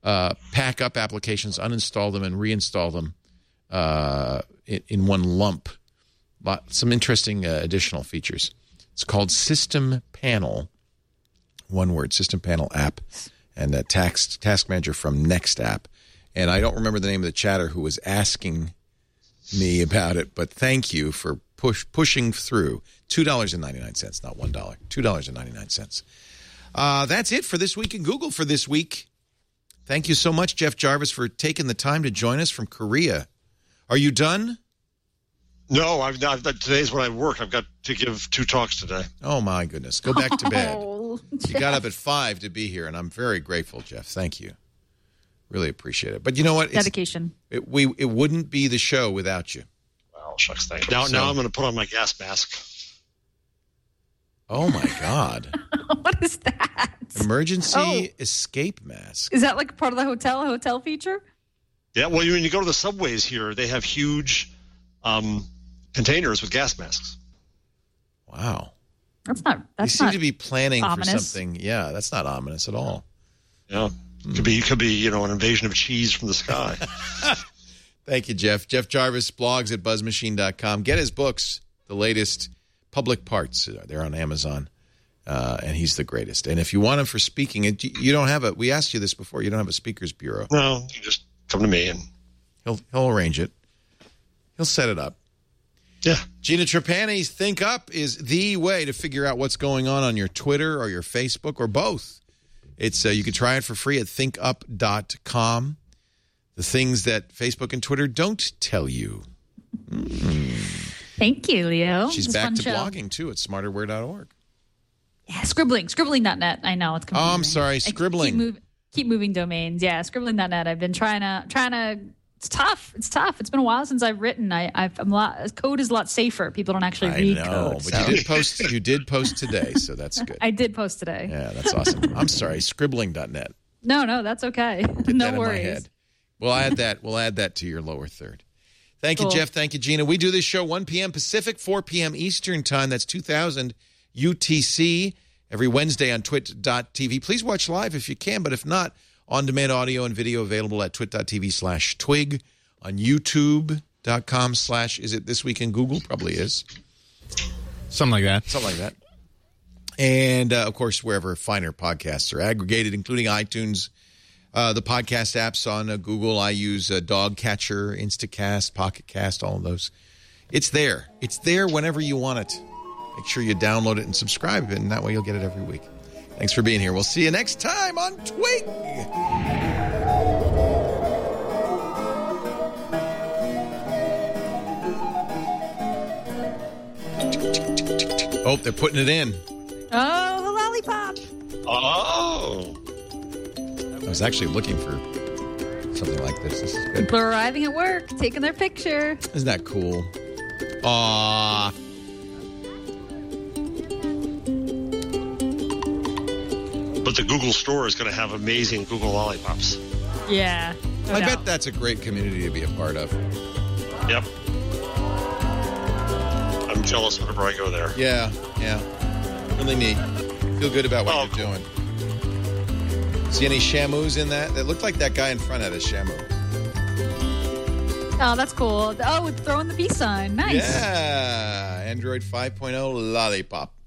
pack up applications, uninstall them, and reinstall them in one lump. Some interesting additional features. It's called System Panel. One word, System Panel app, and a task manager from Next App. And I don't remember the name of the chatter who was asking me about it, but thank you for pushing through. $2.99, not $1. $2.99. That's it for This Week in Google for this week. Thank you so much, Jeff Jarvis, for taking the time to join us from Korea. Are you done? No, I've not. Today's when I work. I've got to give 2 talks today. Oh, my goodness. Go back to bed. You got up at 5 to be here, and I'm very grateful, Jeff. Thank you. Really appreciate it. But you know what? Dedication. It wouldn't be the show without you. Well, shucks, thank you. Now I'm going to put on my gas mask. Oh, my God. What is that? Emergency escape mask. Is that like part of the hotel feature? Yeah, well, when you go to the subways here, they have huge containers with gas masks. Wow. That's not you seem not to be planning ominous. for something. Yeah, that's not ominous at all. Yeah. Could be an invasion of cheese from the sky. Thank you, Jeff. Jeff Jarvis, blogs at buzzmachine.com. Get his books, the latest Public Parts. They're on Amazon, and he's the greatest. And if you want him for speaking, you don't have we asked you this before, you don't have a speakers bureau. No, you just come to me and he'll arrange it. He'll set it up. Yeah. Gina Trapani's Think Up is the way to figure out what's going on your Twitter or your Facebook or both. It's you can try it for free at thinkup.com. The things that Facebook and Twitter don't tell you. Thank you, Leo. She's back to blogging, too, at smarterware.org. Yeah, scribbling.net. I know, it's confusing. Oh, I'm sorry, scribbling. Keep moving domains. Yeah, scribbling.net. I've been trying to. It's tough. It's been a while since I've written. Code is a lot safer. People don't actually read code. But you did post today, so that's good. I did post today. Yeah, that's awesome. I'm sorry, scribbling.net. No, that's okay. No worries. We'll add that to your lower third. Thank you, Jeff. Thank you, Gina. We do this show 1 p.m. Pacific, 4 p.m. Eastern Time. That's 2000 UTC every Wednesday on twit.tv. Please watch live if you can, but if not, on-demand audio and video available at twit.tv/twig, on youtube.com/ is it This Week in Google? Probably is. Something like that. And, of course, wherever finer podcasts are aggregated, including iTunes, the podcast apps on Google. I use Dogcatcher, Instacast, Pocket Cast, all of those. It's there. It's there whenever you want it. Make sure you download it and subscribe, and that way you'll get it every week. Thanks for being here. We'll see you next time on Twig. Oh, they're putting it in. Oh, the lollipop. Oh. I was actually looking for something like this. This is good. People are arriving at work, taking their picture. Isn't that cool? Aww. But the Google store is going to have amazing Google lollipops. Yeah. I bet that's a great community to be a part of. Yep. I'm jealous whenever I go there. Yeah. Really neat. Feel good about what you're doing. See any Shamus in that? That looked like that guy in front had a Shamu. Oh, that's cool. Oh, it's throwing the peace sign. Nice. Yeah. Android 5.0 lollipop.